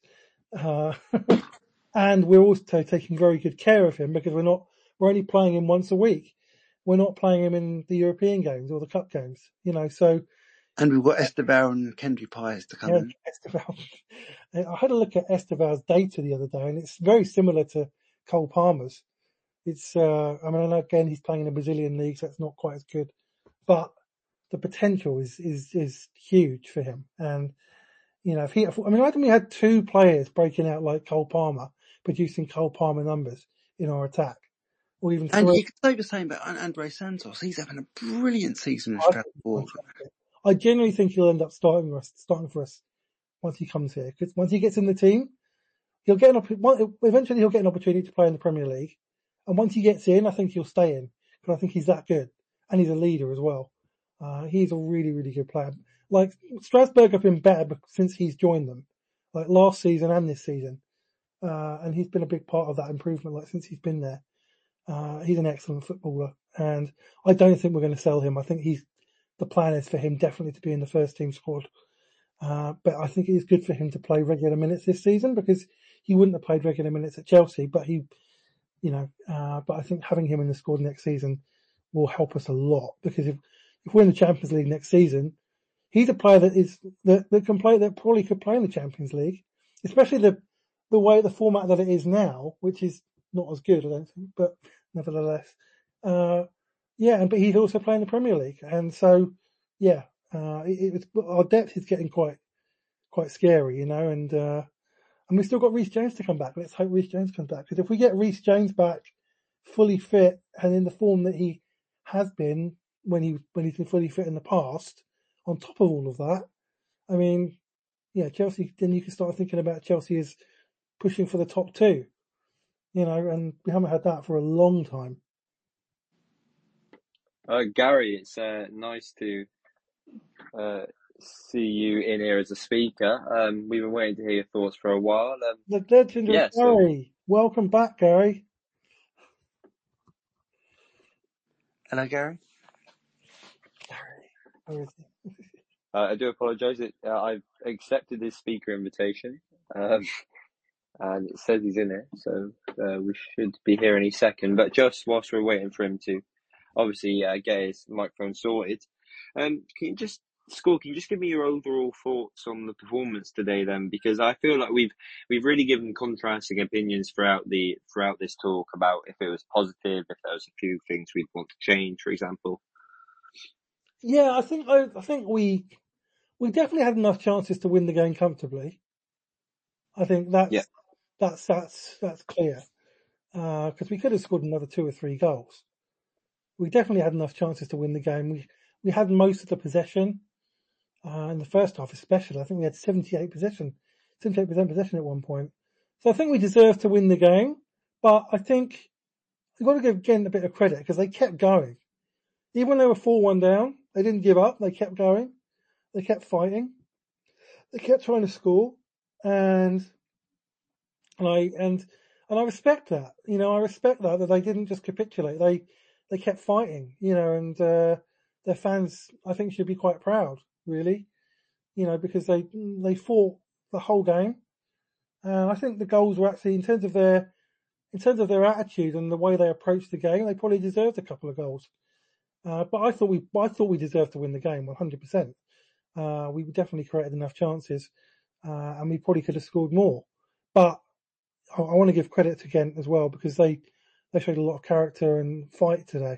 A: And we're also taking very good care of him because we're only playing him once a week. We're not playing him in the European games or the cup games, so.
C: And we've got Esteval and Kendry Pires to come in.
A: Esteval. I had a look at Esteval's data the other day, and it's very similar to Cole Palmer's. It's, again, he's playing in the Brazilian league, so it's not quite as good, but the potential is huge for him. And, imagine we had two players breaking out like Cole Palmer, producing Cole Palmer numbers in our attack. Or even
C: and
A: three.
C: you could say the same about Andre Santos. He's having a brilliant season in Strasbourg.
A: I genuinely think he'll end up starting for us once he comes here. Because once he gets in the team, eventually he'll get an opportunity to play in the Premier League. And once he gets in, I think he'll stay in. Because I think he's that good. And he's a leader as well. He's a really, really good player. Like, Strasbourg have been better since he's joined them. Like last season and this season. And he's been a big part of that improvement, since he's been there. He's an excellent footballer. And I don't think we're going to sell him. I think the plan is for him definitely to be in the first team squad. But I think it is good for him to play regular minutes this season because he wouldn't have played regular minutes at Chelsea, but but I think having him in the squad next season will help us a lot because if we're in the Champions League next season, he's a player that probably could play in the Champions League, especially the format that it is now, which is not as good, I don't think, but nevertheless, but he's also playing the Premier League, and so our depth is getting quite scary, and we've still got Reece James to come back. Let's hope Reece James comes back because if we get Reece James back fully fit and in the form that he has been when he's been fully fit in the past, on top of all of that, I mean, Chelsea. Then you can start thinking about Chelsea as pushing for the top two, and we haven't had that for a long time.
B: Gary, it's nice to see you in here as a speaker. We've been waiting to hear your thoughts for a while.
A: The legendary Gary. Welcome back, Gary.
C: Hello, Gary.
A: Where is he?
B: I do apologise. I've accepted this speaker invitation, and it says he's in it, so we should be here any second. But just whilst we're waiting for him to obviously get his microphone sorted, can you just give me your overall thoughts on the performance today then? Because I feel like we've really given contrasting opinions throughout this talk about if it was positive, if there was a few things we'd want to change, for example.
A: Yeah, I think we definitely had enough chances to win the game comfortably. I think that's clear. Because we could have scored another 2 or 3 goals. We definitely had enough chances to win the game. We had most of the possession. In the first half especially, I think we had 78% possession at one point. So I think we deserved to win the game, but I think we've got to give Ghent a bit of credit because they kept going. Even when they were 4-1 down, they didn't give up, they kept going. They kept fighting. They kept trying to score. And I respect that. I respect that they didn't just capitulate. They kept fighting, and their fans, I think, should be quite proud, really, because they fought the whole game. I think the goals were actually, in terms of their attitude and the way they approached the game, they probably deserved a couple of goals. But I thought we deserved to win the game 100%. We definitely created enough chances, and we probably could have scored more. But I want to give credit to Ghent as well because they showed a lot of character and fight today.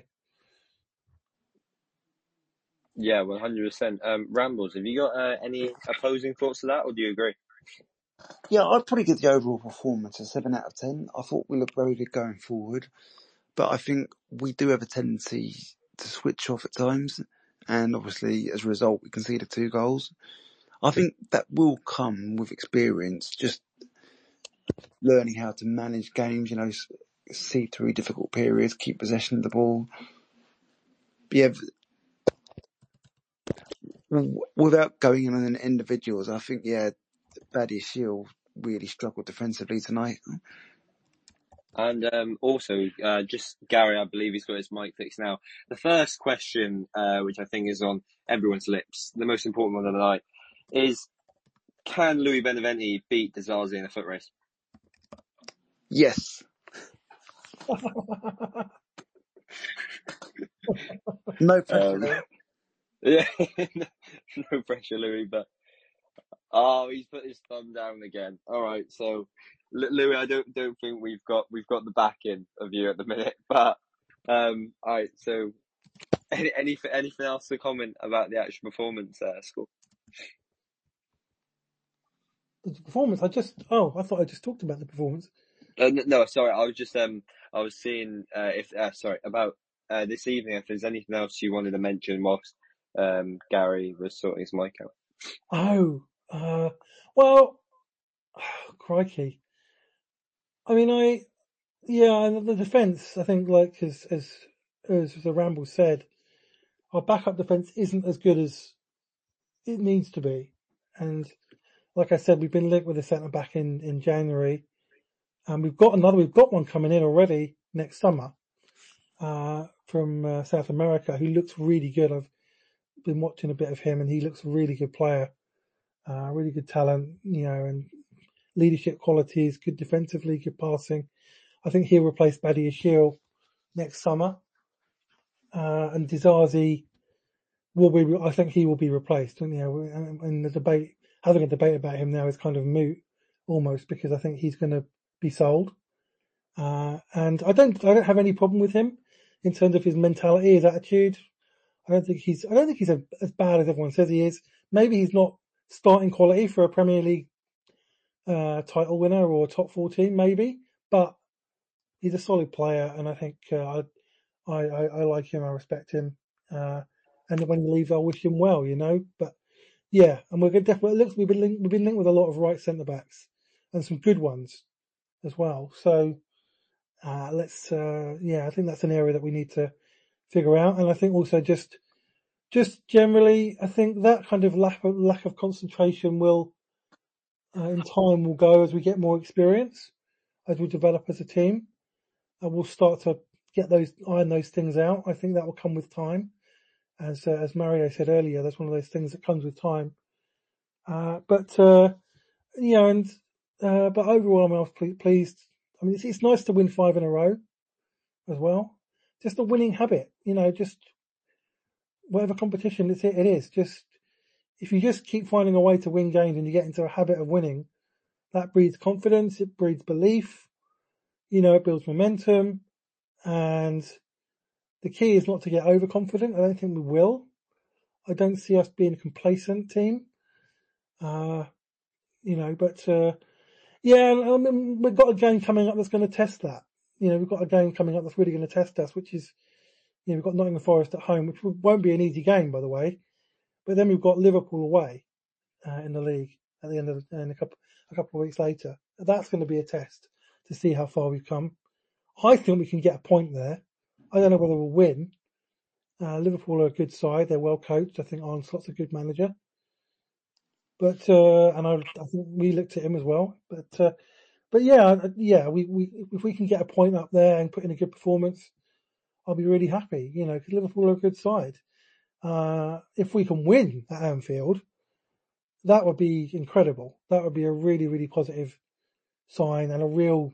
B: Yeah, 100%. Rambles, have you got any opposing thoughts to that, or do you agree?
C: Yeah, I'd probably give the overall performance a 7 out of 10. I thought we looked very good going forward, but I think we do have a tendency to switch off at times, and obviously as a result we conceded 2 goals. I think that will come with experience, just learning how to manage games, see through difficult periods, keep possession of the ball. But yeah, without going in on individuals, I think, Badiashile really struggled defensively tonight.
B: And also, just Gary, I believe he's got his mic fixed now. The first question, which I think is on everyone's lips, the most important one of the night, is: can Louis Beneventi beat Disasi in a foot race?
C: Yes. No pressure.
B: Yeah, no pressure, Louis. But he's put his thumb down again. All right, so Louis, I don't think we've got the backing of you at the minute. But all right, so anything else to comment about the actual performance, School?
A: The performance, I thought I just talked about the performance.
B: No, sorry, I was just I was seeing about this evening, if there's anything else you wanted to mention whilst Gary was sorting his mic out.
A: Well, crikey. I mean, the defence, I think, like as the Ramble said, our backup defence isn't as good as it needs to be. And like I said, we've been linked with a centre back in January, and we've got one coming in already next summer from South America, who looks really good. I've been watching a bit of him, and he looks a really good player, really good talent, and leadership qualities, good defensively, good passing. I think he'll replace Badiashile next summer, and Disasi I think he will be replaced. And the debate, having a debate about him now is kind of moot, almost, because I think he's going to be sold. And I don't have any problem with him in terms of his mentality, his attitude. I don't think he's as bad as everyone says he is. Maybe he's not starting quality for a Premier League title winner or top 4 team, maybe, but he's a solid player, and I think I like him. I respect him. And when he leaves, I'll wish him well, But yeah, and we're definitely we've been linked with a lot of right centre backs and some good ones as well. So I think that's an area that we need to figure out. And I think also just generally, I think that kind of lack of concentration will, in time, will go as we get more experience, as we develop as a team, and we'll start to iron those things out. I think that will come with time. As Mario said earlier, that's one of those things that comes with time. But overall, I was pleased. I mean, it's nice to win 5 in a row as well. Just a winning habit, just whatever competition it is. Just if you just keep finding a way to win games and you get into a habit of winning, that breeds confidence, it breeds belief, it builds momentum, and the key is not to get overconfident. I don't think we will. I don't see us being a complacent team. We've got a game coming up that's going to test that. We've got a game coming up that's really going to test us, which is, we've got Nottingham Forest at home, which won't be an easy game, by the way. But then we've got Liverpool away in the league at the end of a couple of weeks later. That's going to be a test to see how far we've come. I think we can get a point there. I don't know whether we'll win. Liverpool are a good side. They're well coached. I think Arne Slot's a good manager. But I think we looked at him as well. But if we can get a point up there and put in a good performance, I'll be really happy. Because Liverpool are a good side. If we can win at Anfield, that would be incredible. That would be a really, really positive sign and a real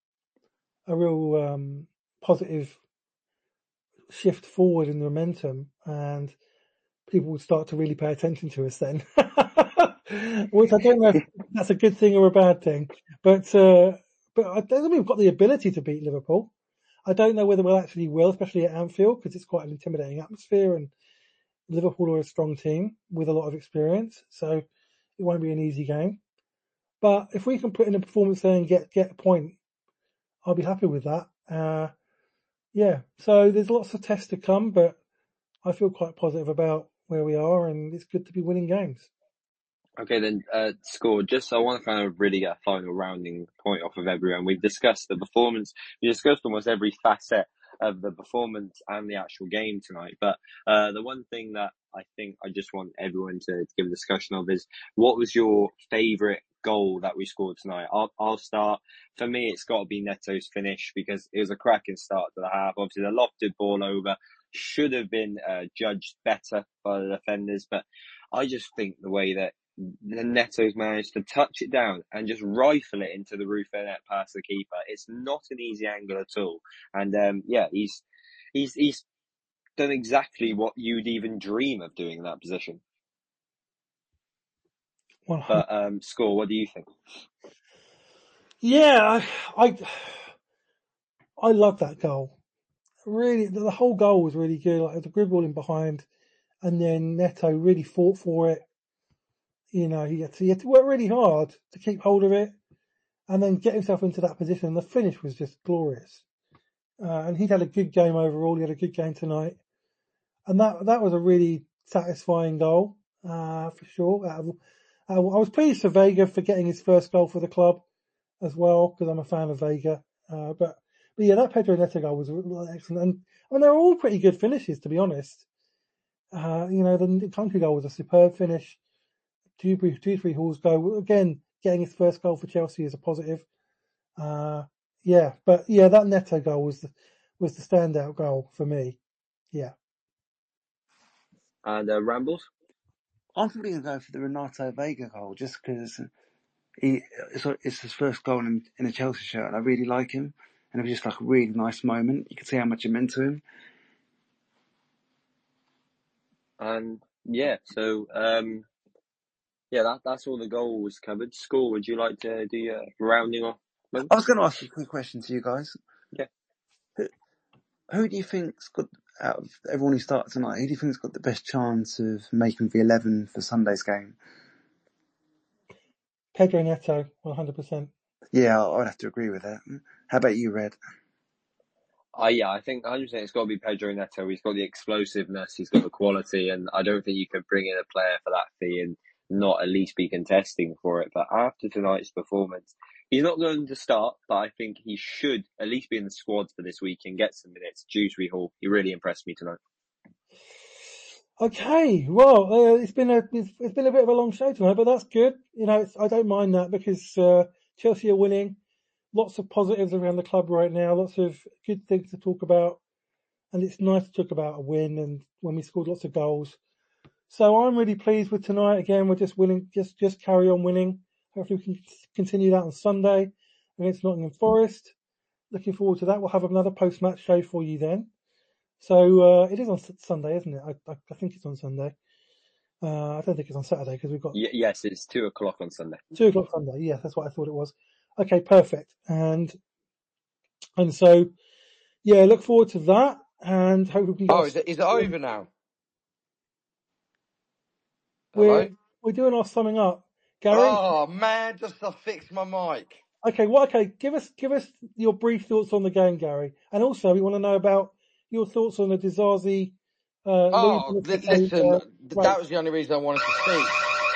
A: positive shift forward in the momentum, and people would start to really pay attention to us then. Which I don't know if that's a good thing or a bad thing, but I don't think we've got the ability to beat Liverpool. I don't know whether we'll actually will, especially at Anfield, because it's quite an intimidating atmosphere, and Liverpool are a strong team with a lot of experience, so it won't be an easy game. But if we can put in a performance there and get a point, I'll be happy with that. So there's lots of tests to come, but I feel quite positive about where we are, and it's good to be winning games.
B: Okay, then, Score, just I want to kind of really get a final rounding point off of everyone. We've discussed the performance. We discussed almost every facet of the performance and the actual game tonight. But the one thing that I think I just want everyone to give a discussion of is, what was your favourite goal that we scored tonight? I'll start. For me, it's got to be Neto's finish, because it was a cracking start to the half. Obviously, the lofted ball over should have been judged better by the defenders, but I just think the way that Neto's managed to touch it down and just rifle it into the roof of the net past the keeper. It's not an easy angle at all. And yeah, he's done exactly what you'd even dream of doing in that position. But Score, what do you think?
A: Yeah, I love that goal. Really, the whole goal was really good. Like the good ball in behind, and then Neto really fought for it. You know, he had to work really hard to keep hold of it, and then get himself into that position. And the finish was just glorious. And he'd had a good game overall. He had a good game tonight, and that was a really satisfying goal for sure. I was pleased for Vega for getting his first goal for the club as well, because I'm a fan of Vega. But yeah, that Pedro Neto goal was excellent, and I mean they were all pretty good finishes, to be honest. You know, the Country goal was a superb finish. Dewsbury Hall's goal, again, getting his first goal for Chelsea is a positive. Yeah, but yeah, that Neto goal was the standout goal for me. Yeah.
B: And Rambles?
C: I'm probably going to go for the Renato Vega goal, just because it's his first goal in a Chelsea shirt, and I really like him. And it was just like a really nice moment. You could see how much it meant to him.
B: And yeah, so yeah, that's all the goals covered. Score, would you like to do your rounding off?
C: I was going to ask a quick question to you guys.
B: Yeah.
C: Who do you think's got, out of everyone who started tonight, who do you think's got the best chance of making the 11 for Sunday's game?
A: Pedro Neto, 100%.
C: Yeah, I'd have to agree with that. How about you, Red?
B: Yeah, I think 100% it's got to be Pedro Neto. He's got the explosiveness, he's got the quality, and I don't think you could bring in a player for that fee and not at least be contesting for it. But after tonight's performance, he's not going to start, but I think he should at least be in the squad for this week and get some minutes. Dewsbury Hall, he really impressed me tonight.
A: Okay, well, it's been a bit of a long show tonight, but that's good. You know, I don't mind that, because Chelsea are winning. Lots of positives around the club right now. Lots of good things to talk about, and it's nice to talk about a win and when we scored lots of goals. So I'm really pleased with tonight. Again, we're just winning. Just carry on winning. Hopefully, we can continue that on Sunday against Nottingham Forest. Looking forward to that. We'll have another post-match show for you then. So it is on Sunday, isn't it? I think it's on Sunday. I don't think it's on Saturday, because we've got...
B: Yes, it's 2:00 on Sunday.
A: 2:00 Sunday, yeah, that's what I thought it was. Okay, perfect. And so, yeah, look forward to that, and hope we can get...
F: is it over now?
A: We're doing our summing up. Gary?
F: Oh, man, just to fix my mic.
A: Okay, give us your brief thoughts on the game, Gary. And also, we want to know about your thoughts on the Disasi...
F: listen, that was the only reason I wanted to speak.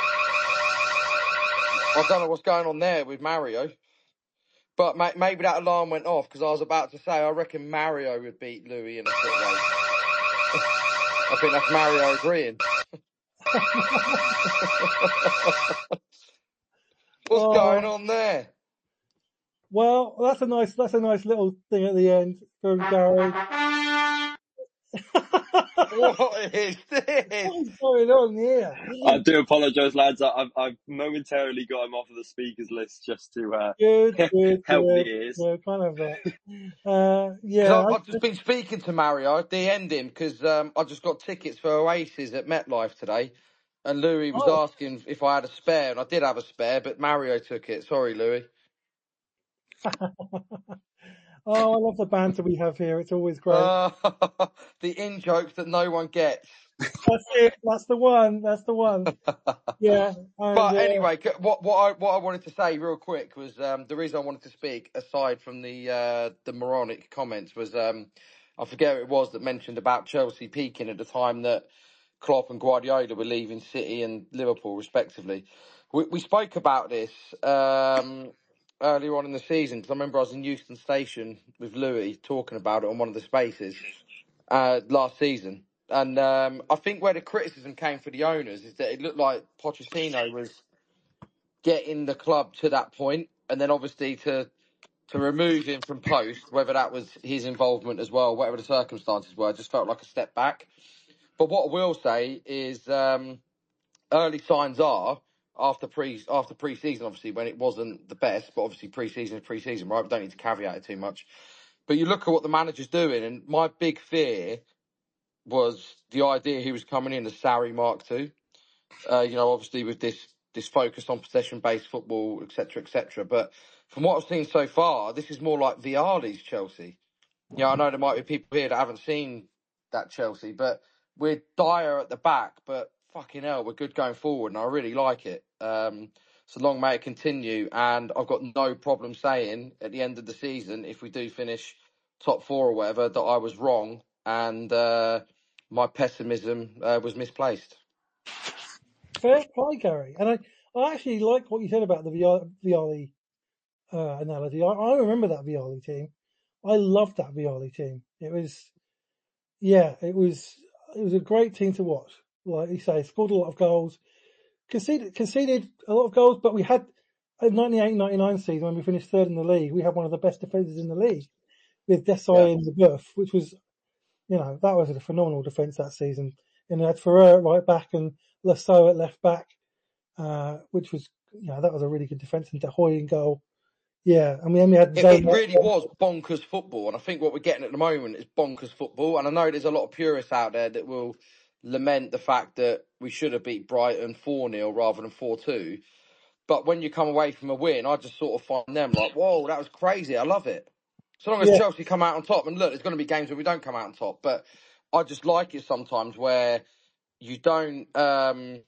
F: I don't know what's going on there with Mario. But maybe that alarm went off, because I was about to say I reckon Mario would beat Louis in a foot race. I think that's Mario agreeing. What's going on there?
A: Well, that's a nice little thing at the end from Gary.
F: What is this?
A: What is going on here?
B: I do apologise, lads. I've momentarily got him off of the speakers list just to help the ears.
A: Yeah, kind of that. Yeah,
F: I've just been speaking to Mario, DM'd him, because I just got tickets for Oasis at MetLife today, and Louis was asking if I had a spare, and I did have a spare, but Mario took it. Sorry, Louis.
A: I love the banter we have here. It's always great.
F: The in-jokes that no one gets.
A: That's it. That's the one. Yeah.
F: But anyway, what I wanted to say real quick was the reason I wanted to speak, aside from the moronic comments, was I forget who it was that mentioned about Chelsea peaking at the time that Klopp and Guardiola were leaving City and Liverpool, respectively. We spoke about this earlier on in the season, because I remember I was in Euston Station with Louis talking about it on one of the spaces last season. And I think where the criticism came for the owners is that it looked like Pochettino was getting the club to that point, and then obviously to remove him from post, whether that was his involvement as well, whatever the circumstances were, just felt like a step back. But what I will say is early signs are after pre-season, obviously, when it wasn't the best, but obviously pre-season is pre-season, right? We don't need to caveat it too much. But you look at what the manager's doing, and my big fear was the idea he was coming in as Sarri Mark II. Obviously with this focus on possession-based football, etc., etc. But from what I've seen so far, this is more like Vialli's Chelsea. I know there might be people here that haven't seen that Chelsea, but we're dire at the back, but fucking hell, we're good going forward, and I really like it. So long may it continue, and I've got no problem saying at the end of the season, if we do finish top 4 or whatever, that I was wrong, and my pessimism was misplaced.
A: Fair play, Gary. And I actually like what you said about the Vialli analogy. I remember that Vialli team. I loved that Vialli team. It was a great team to watch. Like you say, scored a lot of goals, conceded a lot of goals, but we had a 98-99 season when we finished third in the league. We had one of the best defences in the league with Desai and Leboeuf, which was, that was a phenomenal defence that season. And we had Ferrer at right back and Lasso at left back, which was, that was a really good defence, and De Hoy in goal. Yeah, and then we had
F: It really was bonkers football, and I think what we're getting at the moment is bonkers football. And I know there's a lot of purists out there that will lament the fact that we should have beat Brighton 4-0 rather than 4-2. But when you come away from a win, I just sort of find them like, whoa, that was crazy. I love it. So long as Chelsea come out on top, and look, there's going to be games where we don't come out on top, but I just like it sometimes where you don't have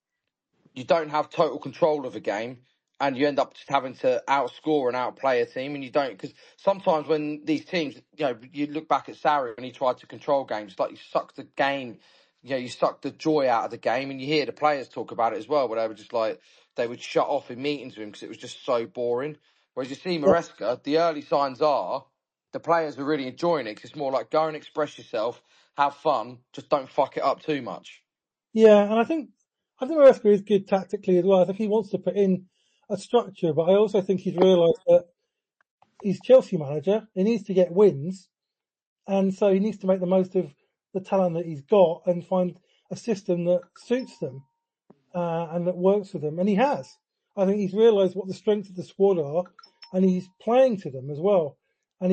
F: total control of a game, and you end up just having to outscore and outplay a team, and you don't, because sometimes when these teams, you look back at Sarri when he tried to control games, it's like you suck the game, you suck the joy out of the game, and you hear the players talk about it as well, where they were just like, they would shut off in meetings with him because it was just so boring. Whereas you see Maresca, the early signs are the players are really enjoying it, because it's more like go and express yourself, have fun, just don't fuck it up too much.
A: Yeah, and I think Maresca is good tactically as well. I think he wants to put in a structure, but I also think he's realised that he's Chelsea manager. He needs to get wins, and so he needs to make the most of the talent that he's got and find a system that suits them and that works for them. And he has. I think he's realised what the strengths of the squad are, and he's playing to them as well. And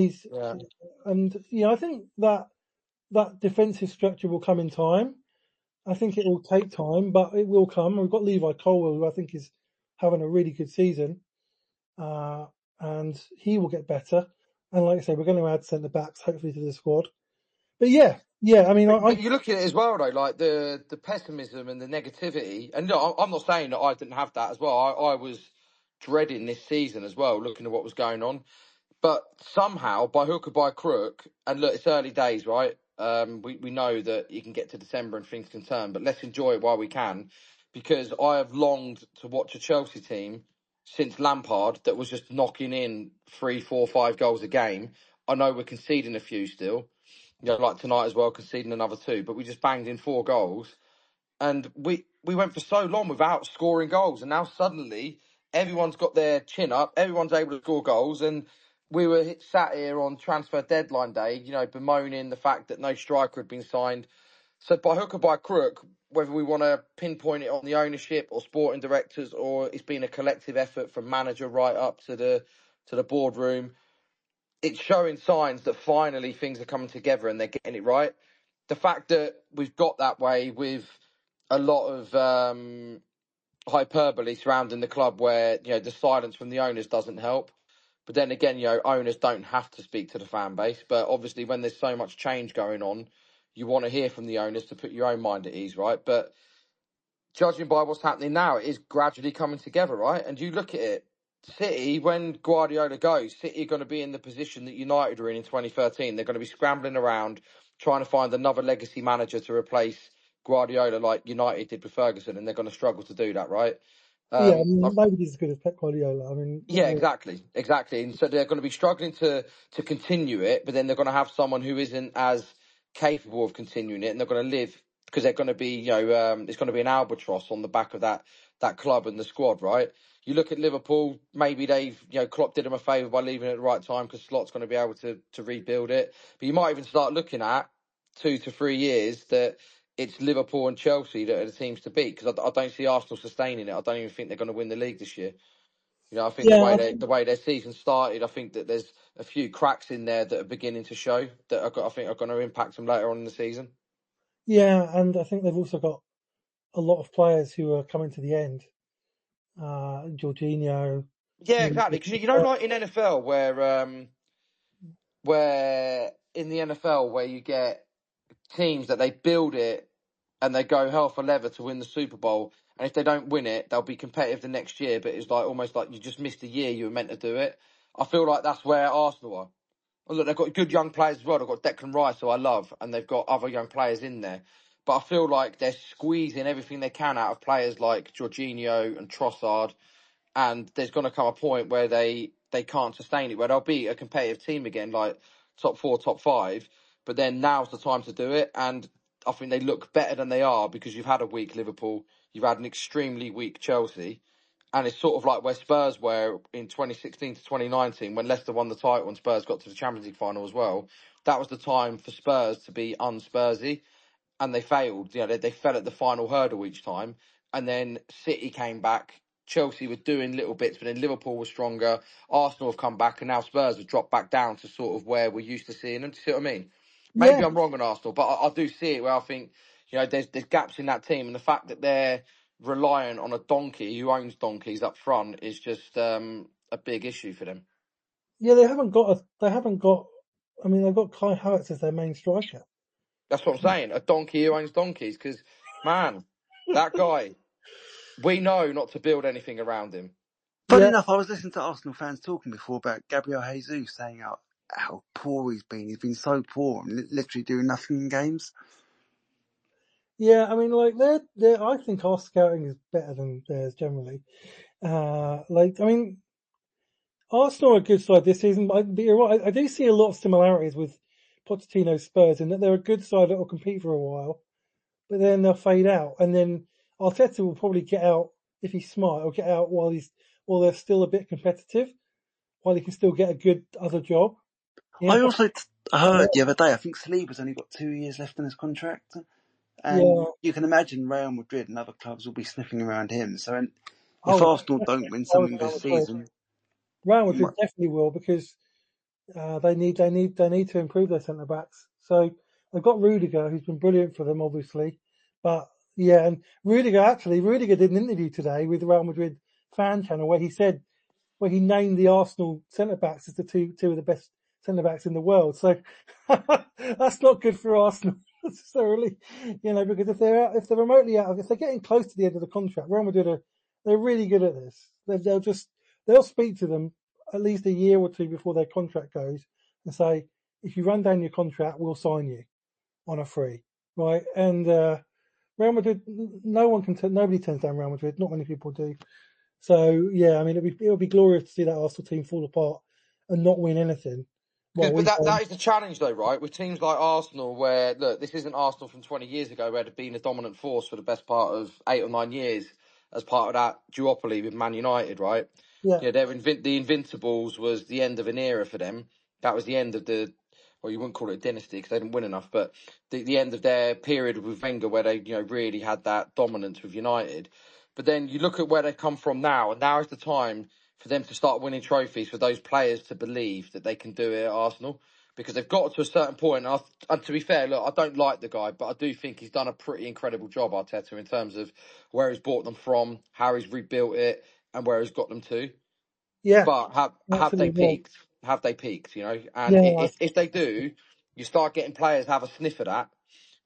A: I think that defensive structure will come in time. I think it will take time, but it will come. We've got Levi Colwill, who I think is having a really good season, and he will get better. And like I say, we're going to add centre backs hopefully to the squad. But yeah. I mean,
F: but you look at it as well, though, like the pessimism and the negativity. And no, I'm not saying that I didn't have that as well. I was dreading this season as well, looking at what was going on. But somehow, by hook or by crook, and look, it's early days, right? We know that you can get to December and things can turn, but let's enjoy it while we can, because I have longed to watch a Chelsea team since Lampard that was just knocking in 3, 4, 5 goals a game. I know we're conceding a few still, like tonight as well, conceding another 2, but we just banged in 4 goals, and we went for so long without scoring goals, and now suddenly everyone's got their chin up, everyone's able to score goals, and we were sat here on transfer deadline day, bemoaning the fact that no striker had been signed. So by hook or by crook, whether we want to pinpoint it on the ownership or sporting directors, or it's been a collective effort from manager right up to the boardroom, it's showing signs that finally things are coming together and they're getting it right. The fact that we've got that way with a lot of hyperbole surrounding the club, where the silence from the owners doesn't help. But then again, owners don't have to speak to the fan base. But obviously, when there's so much change going on, you want to hear from the owners to put your own mind at ease, right? But judging by what's happening now, it is gradually coming together, right? And you look at it, City, when Guardiola goes, City are going to be in the position that United were in 2013. They're going to be scrambling around trying to find another legacy manager to replace Guardiola like United did with Ferguson, and they're going to struggle to do that, right?
A: Yeah, I mean, nobody's as good as Pep Guardiola. I mean,
F: Yeah, exactly. And so they're going to be struggling to continue it, but then they're going to have someone who isn't as capable of continuing it, and they're going to live because they're going to be, it's going to be an albatross on the back of that club and the squad, right? You look at Liverpool, maybe they've, Klopp did them a favour by leaving it at the right time because Slot's going to be able to rebuild it. But you might even start looking at 2 to 3 years that it's Liverpool and Chelsea that are the teams to beat, because I don't see Arsenal sustaining it. I don't even think they're going to win the league this year. I think the way their season started, I think that there's a few cracks in there that are beginning to show that I think are going to impact them later on in the season.
A: Yeah, and I think they've also got a lot of players who are coming to the end. Jorginho.
F: Yeah, exactly. Because like in NFL where in the NFL where you get teams that they build it and they go hell for leather to win the Super Bowl, and if they don't win it, they'll be competitive the next year. But it's like almost like you just missed a year you were meant to do it. I feel like that's where Arsenal are. Well, look, they've got good young players as well. They've got Declan Rice, who I love, and they've got other young players in there. But I feel like they're squeezing everything they can out of players like Jorginho and Trossard, and there's going to come a point where they can't sustain it, where they'll be a competitive team again, like top 4, top 5. But then now's the time to do it, and I think they look better than they are because you've had a weak Liverpool, you've had an extremely weak Chelsea, and it's sort of like where Spurs were in 2016 to 2019 when Leicester won the title and Spurs got to the Champions League final as well. That was the time for Spurs to be unspursy, and they failed. They fell at the final hurdle each time, and then City came back. Chelsea were doing little bits, but then Liverpool was stronger. Arsenal have come back, and now Spurs have dropped back down to sort of where we're used to seeing them. Do you see what I mean? Maybe
A: Yeah,
F: I'm wrong on Arsenal, but I do see it where I think there's gaps in that team, and the fact that they're reliant on a donkey who owns donkeys up front is just a big issue for them.
A: yeah, they haven't got. I mean, they've got Kai Havertz as their main striker.
F: That's what I'm saying. A donkey who owns donkeys, because man, that guy, we know not to build anything around him.
C: Funny enough, I was listening to Arsenal fans talking before about Gabriel Jesus saying how poor he's been. He's been so poor and literally doing nothing in games.
A: Yeah, I mean, like I think our scouting is better than theirs generally. I mean, Arsenal are a good side this season, but you're right. I do see a lot of similarities with Pochettino's Spurs in that they're a good side that will compete for a while, but then they'll fade out, and then Arteta will probably get out if he's smart. Or get out while they're still a bit competitive, while he can still get a good other job.
C: I also heard the other day, I think Saliba's only got 2 years left in his contract. And you can imagine Real Madrid and other clubs will be sniffing around him. So if Arsenal don't win something this season,
A: Real Madrid definitely will, because they need to improve their centre backs. So they've got Rudiger, who's been brilliant for them, obviously. But yeah, and Rudiger did an interview today with the Real Madrid fan channel where he named the Arsenal centre backs as the two of the best centre backs in the world. So that's not good for Arsenal necessarily, because if they're remotely if they're getting close to the end of the contract, Real Madrid they're really good at this. They'll speak to them at least a year or two before their contract goes and say, if you run down your contract, we'll sign you on a free, right? And Real Madrid, nobody turns down Real Madrid. Not many people do. So yeah, I mean, it'll be glorious to see that Arsenal team fall apart and not win anything.
F: But that is the challenge, though, right? With teams like Arsenal, where look, this isn't Arsenal from 20 years ago, where they've been a dominant force for the best part of 8 or 9 years as part of that duopoly with Man United, right?
A: Yeah.
F: The Invincibles was the end of an era for them. That was the end of well, you wouldn't call it a dynasty because they didn't win enough, but the end of their period with Wenger, where they really had that dominance with United. But then you look at where they've come from now, and now is the time for them to start winning trophies, for those players to believe that they can do it at Arsenal, because they've got to a certain point. And to be fair, look, I don't like the guy, but I do think he's done a pretty incredible job, Arteta, in terms of where he's brought them from, how he's rebuilt it, and where he's got them to.
A: Yeah.
F: But have they peaked? Have they peaked? And if they do, you start getting players have a sniff of that,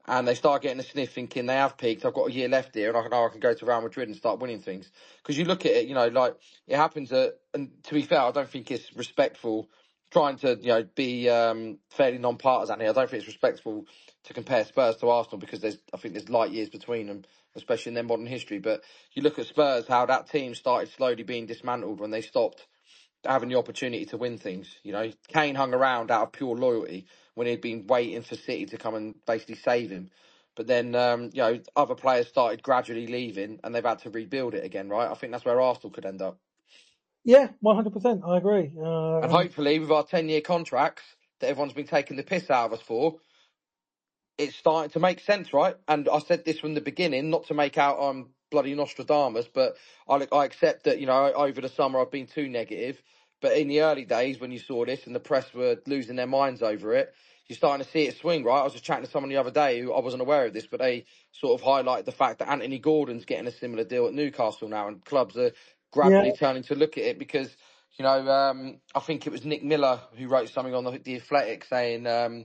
F: and they start getting a sniff thinking they have peaked. I've got a year left here and I can go to Real Madrid and start winning things. Because you look at it, like it happens and to be fair, I don't think it's respectful trying to, be fairly non-partisan here. I don't think it's respectful to compare Spurs to Arsenal because I think there's light years between them, especially in their modern history. But you look at Spurs, how that team started slowly being dismantled when they stopped having the opportunity to win things. Kane hung around out of pure loyalty when he'd been waiting for City to come and basically save him. But then, other players started gradually leaving and they've had to rebuild it again, right? I think that's where Arsenal could end up.
A: Yeah, 100%. I agree.
F: And hopefully with our 10-year contracts that everyone's been taking the piss out of us for, it's starting to make sense, right? And I said this from the beginning, not to make out I'm bloody Nostradamus, but I accept that, over the summer I've been too negative. But in the early days when you saw this and the press were losing their minds over it, you're starting to see it swing, right? I was just chatting to someone the other day who I wasn't aware of this, but they sort of highlighted the fact that Anthony Gordon's getting a similar deal at Newcastle now, and clubs are gradually turning to look at it because, I think it was Nick Miller who wrote something on the Athletic saying,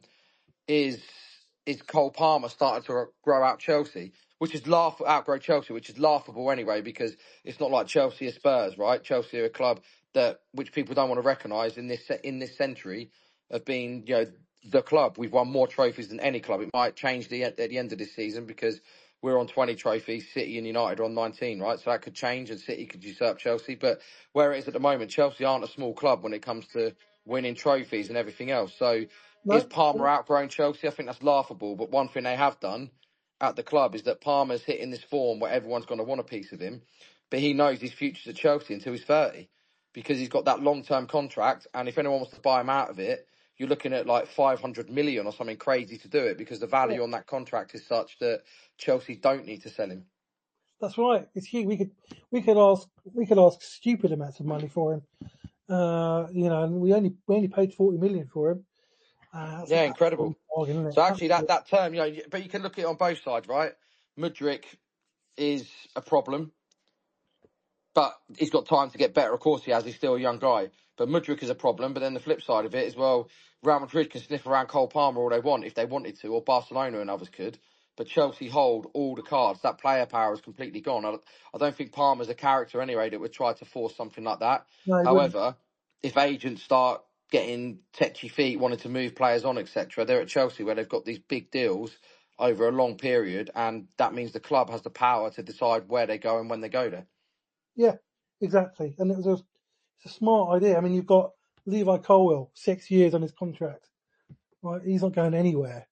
F: is Cole Palmer starting to grow out Chelsea, outgrow Chelsea, which is laughable anyway, because it's not like Chelsea or Spurs, right? Chelsea are a club which people don't want to recognise in this century of being, the club. We've won more trophies than any club. It might change at the end of this season because we're on 20 trophies, City and United are on 19, right? So that could change and City could usurp Chelsea. But where it is at the moment, Chelsea aren't a small club when it comes to winning trophies and everything else. So is Palmer outgrowing Chelsea? I think that's laughable. But one thing they have done at the club is that Palmer's hitting this form where everyone's going to want a piece of him. But he knows his future's at Chelsea until he's 30 because he's got that long-term contract. And if anyone wants to buy him out of it, you're looking at like 500 million or something crazy to do it because the value on that contract is such that Chelsea don't need to sell him.
A: That's right. It's huge. We could ask stupid amounts of money for him. And we only paid 40 million for him.
F: Yeah, incredible.
A: Bargain,
F: so actually that term, but you can look at it on both sides, right? Mudryk is a problem, but he's got time to get better. Of course he has. He's still a young guy. But Mudryk is a problem. But then the flip side of it is, well, Real Madrid can sniff around Cole Palmer all they want if they wanted to, or Barcelona and others could. But Chelsea hold all the cards. That player power is completely gone. I don't think Palmer's a character anyway that would try to force something like that.
A: No,
F: however, if agents start getting tetchy feet, wanting to move players on, etc., they're at Chelsea where they've got these big deals over a long period, and that means the club has the power to decide where they go and when they go there.
A: Yeah, exactly. And it's a smart idea. I mean, you've got Levi Colwill, 6 years on his contract, right? He's not going anywhere.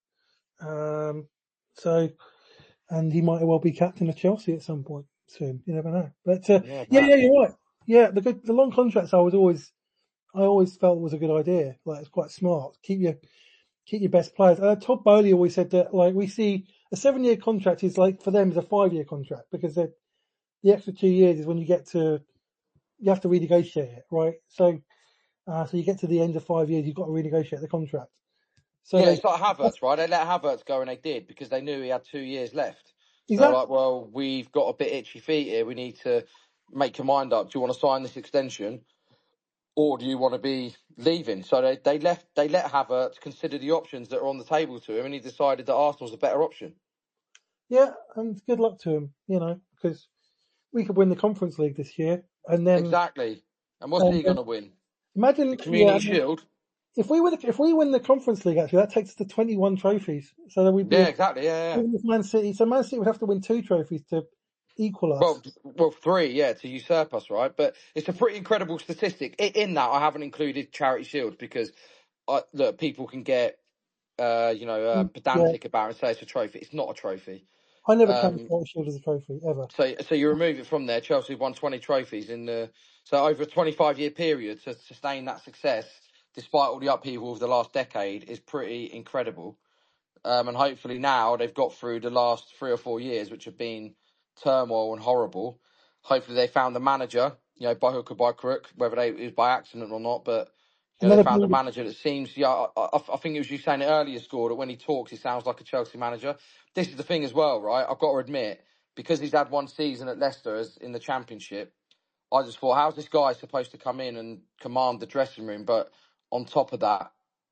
A: And he might well be captain of Chelsea at some point soon. You never know. But yeah, you're right. Yeah, the long contracts I always felt was a good idea. Like, it's quite smart. Keep your best players. Todd Bowley always said that, like, we see a 7-year contract is like, for them, is a 5-year contract because the extra 2 years is when you have to renegotiate it, right? So you get to the end of 5 years, you've got to renegotiate the contract. So
F: yeah, it's like Havertz, right? They let Havertz go and they did because they knew he had 2 years left.
A: Exactly.
F: So like, well, we've got a bit itchy feet here. We need to make your mind up. Do you want to sign this extension, or do you want to be leaving? So they let Havertz consider the options that are on the table to him, and he decided that Arsenal's a better option.
A: Yeah, and good luck to him. Because we could win the Conference League this year, and then
F: exactly. And what's he going to win?
A: Imagine
F: the Community Shield.
A: If we win the Conference League, actually, that takes us to 21 trophies. So then we'd be
F: exactly.
A: Man City. So Man City would have to win 2 trophies to equal us.
F: Well, 3, to usurp us, right? But it's a pretty incredible statistic. In that, I haven't included Charity Shields because look, people can get pedantic about it and say it's a trophy. It's not a trophy.
A: I never counted Charity Shield as a trophy ever.
F: So you remove it from there. Chelsea won 20 trophies so over a 25-year period to sustain that success, despite all the upheaval of the last decade, is pretty incredible. And hopefully now they've got through the last 3 or 4 years, which have been turmoil and horrible. Hopefully they found the manager, by hook or by crook, whether it was by accident or not, but they found a manager that seems, I think it was you saying it earlier, Score, that when he talks, he sounds like a Chelsea manager. This is the thing as well, right? I've got to admit, because he's had 1 season at Leicester in the Championship, I just thought, how's this guy supposed to come in and command the dressing room? But on top of that,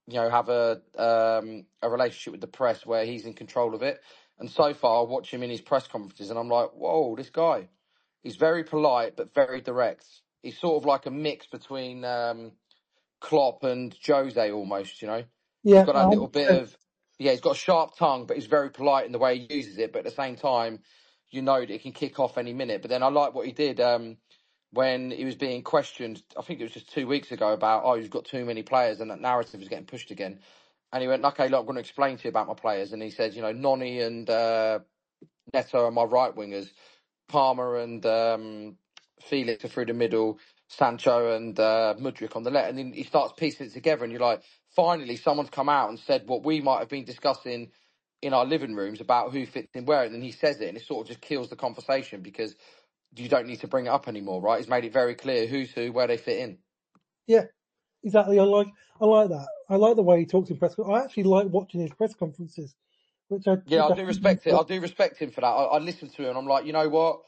F: have a relationship with the press where he's in control of it. And so far, I watch him in his press conferences, and I'm like, whoa, this guy. He's very polite but very direct. He's sort of like a mix between Klopp and Jose almost. He's
A: Yeah,
F: got that little bit
A: 100%.
F: of he's got a sharp tongue, but he's very polite in the way he uses it. But at the same time, that it can kick off any minute. But then I like what he did when he was being questioned. I think it was just 2 weeks ago about he's got too many players and that narrative is getting pushed again. And he went, okay, look, I'm going to explain to you about my players. And he said, Noni and Neto are my right wingers. Palmer and Felix are through the middle, Sancho and Mudryk on the left. And then he starts piecing it together, and you're like, finally, someone's come out and said what we might have been discussing in our living rooms about who fits in where. And then he says it, and it sort of just kills the conversation because you don't need to bring it up anymore, right? He's made it very clear who's who, where they fit in.
A: Yeah, exactly. I like that. I like the way he talks in press. I actually like watching his press conferences,
F: I do respect it. I do respect him for that. I listen to him, and I'm like, you know what,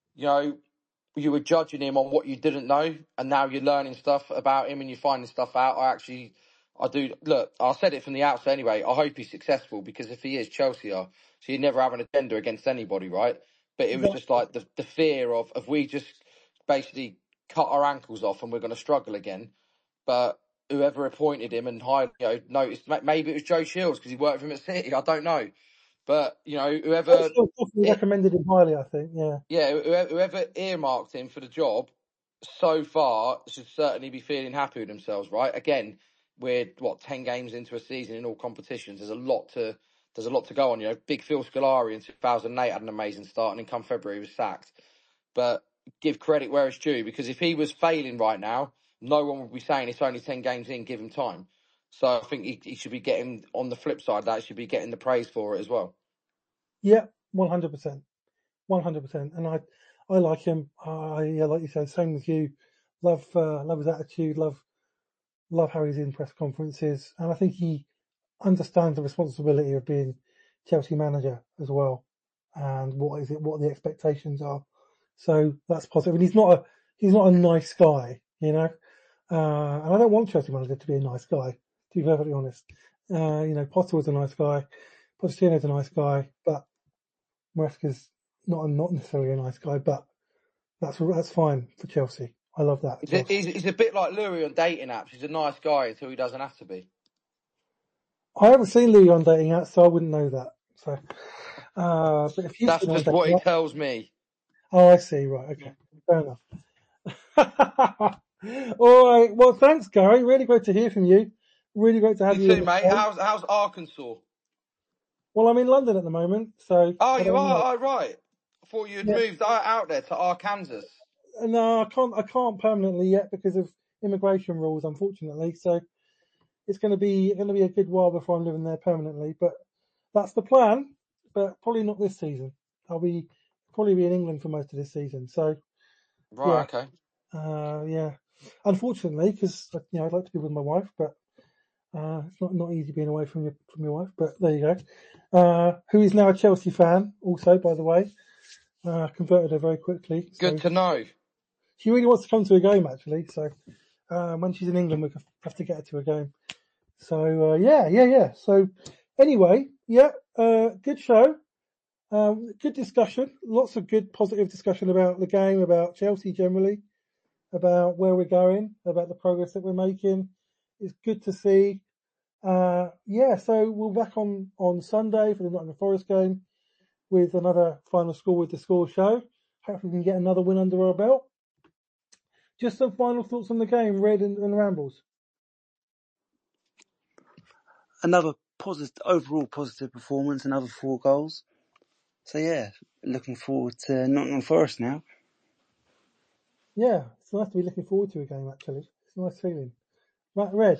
F: you were judging him on what you didn't know, and now you're learning stuff about him and you're finding stuff out. I do. Look, I said it from the outset anyway. I hope he's successful because if he is, Chelsea are. So you never have an agenda against anybody, right? But it was just like the fear of we just basically cut our ankles off and we're going to struggle again. But whoever appointed him and hired, noticed maybe it was Joe Shields because he worked for him at City. I don't know. But, whoever
A: definitely recommended him highly, I think. Yeah,
F: whoever earmarked him for the job so far should certainly be feeling happy with themselves, right? Again, we're 10 games into a season in all competitions. There's a lot to go on. Big Phil Scolari in 2008 had an amazing start, and then come February he was sacked. But give credit where it's due, because if he was failing right now, no one would be saying it's only 10 games in, give him time. So I think he should be getting, on the flip side, that should be getting the praise for it as well.
A: Yeah, 100%. 100%. And I like him. Like you said, same with you. Love his attitude. Love how he's in press conferences. And I think he understands the responsibility of being Chelsea manager as well. And what the expectations are. So that's positive. And he's not a nice guy, And I don't want Chelsea manager to be a nice guy, to be perfectly honest. Potter was a nice guy. Pochettino's a nice guy, but Maresca's not necessarily a nice guy, but that's fine for Chelsea. I love that.
F: He's a bit like Louis on dating apps. He's a nice guy until he doesn't have to be.
A: I haven't seen Louis on dating apps, so I wouldn't know that. So, but if you've
F: that's just what he tells me.
A: Oh, I see. Right. Okay. Fair enough. All right. Well, thanks, Gary. Really great to hear from you. Really great to have you.
F: You too, mate. How's Arkansas?
A: Well, I'm in London at the moment, so.
F: Oh, you are? Oh, right. I thought you'd moved out there to Arkansas.
A: No, I can't permanently yet because of immigration rules, unfortunately. So it's going to be a good while before I'm living there permanently. But that's the plan. But probably not this season. I'll probably be in England for most of this season. So.
F: Right.
A: Yeah. Okay. Yeah. Unfortunately, because I'd like to be with my wife, but it's not easy being away from your wife. But there you go. Who is now a Chelsea fan, also, by the way. Converted her very quickly.
F: Good to know.
A: She really wants to come to a game, actually. So when she's in England, we have to get her to a game. So yeah. So anyway, good show. Good discussion. Lots of good, positive discussion about the game, about Chelsea generally, about where we're going, about the progress that we're making. It's good to see. So we're back on Sunday for the Nottingham Forest game with another final score with the score show. Hopefully we can get another win under our belt. Just some final thoughts on the game, Red and Rambles.
C: Another overall positive performance, another 4 goals. So yeah, looking forward to Nottingham Forest now.
A: Yeah, it's nice to be looking forward to a game, actually. It's a nice feeling. Right, Red.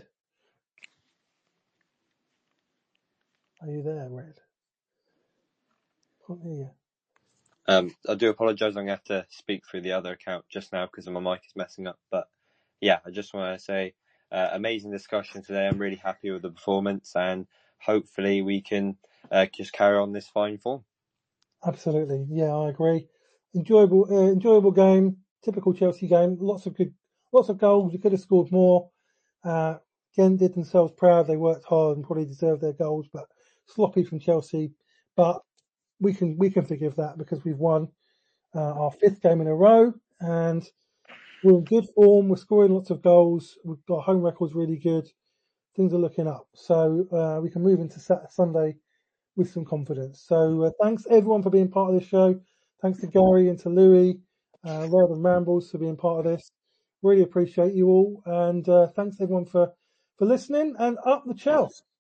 A: Are you there, Red? Can't hear you.
B: I do apologise. I'm going to have to speak through the other account just now because my mic is messing up. But yeah, I just want to say amazing discussion today. I'm really happy with the performance and hopefully we can just carry on this fine form.
A: Absolutely. Yeah, I agree. Enjoyable game. Typical Chelsea game. Lots of goals. You could have scored more. Ghent did themselves proud. They worked hard and probably deserved their goals, but sloppy from Chelsea. But we can forgive that because we've won our 5th game in a row, and we're in good form. We're scoring lots of goals. We've got home records really good. Things are looking up, so we can move into Sunday with some confidence. So thanks everyone for being part of this show. Thanks to Gary and to Louis, rather than Rambles, for being part of this. Really appreciate you all, and thanks everyone for listening. And up the Chelsea.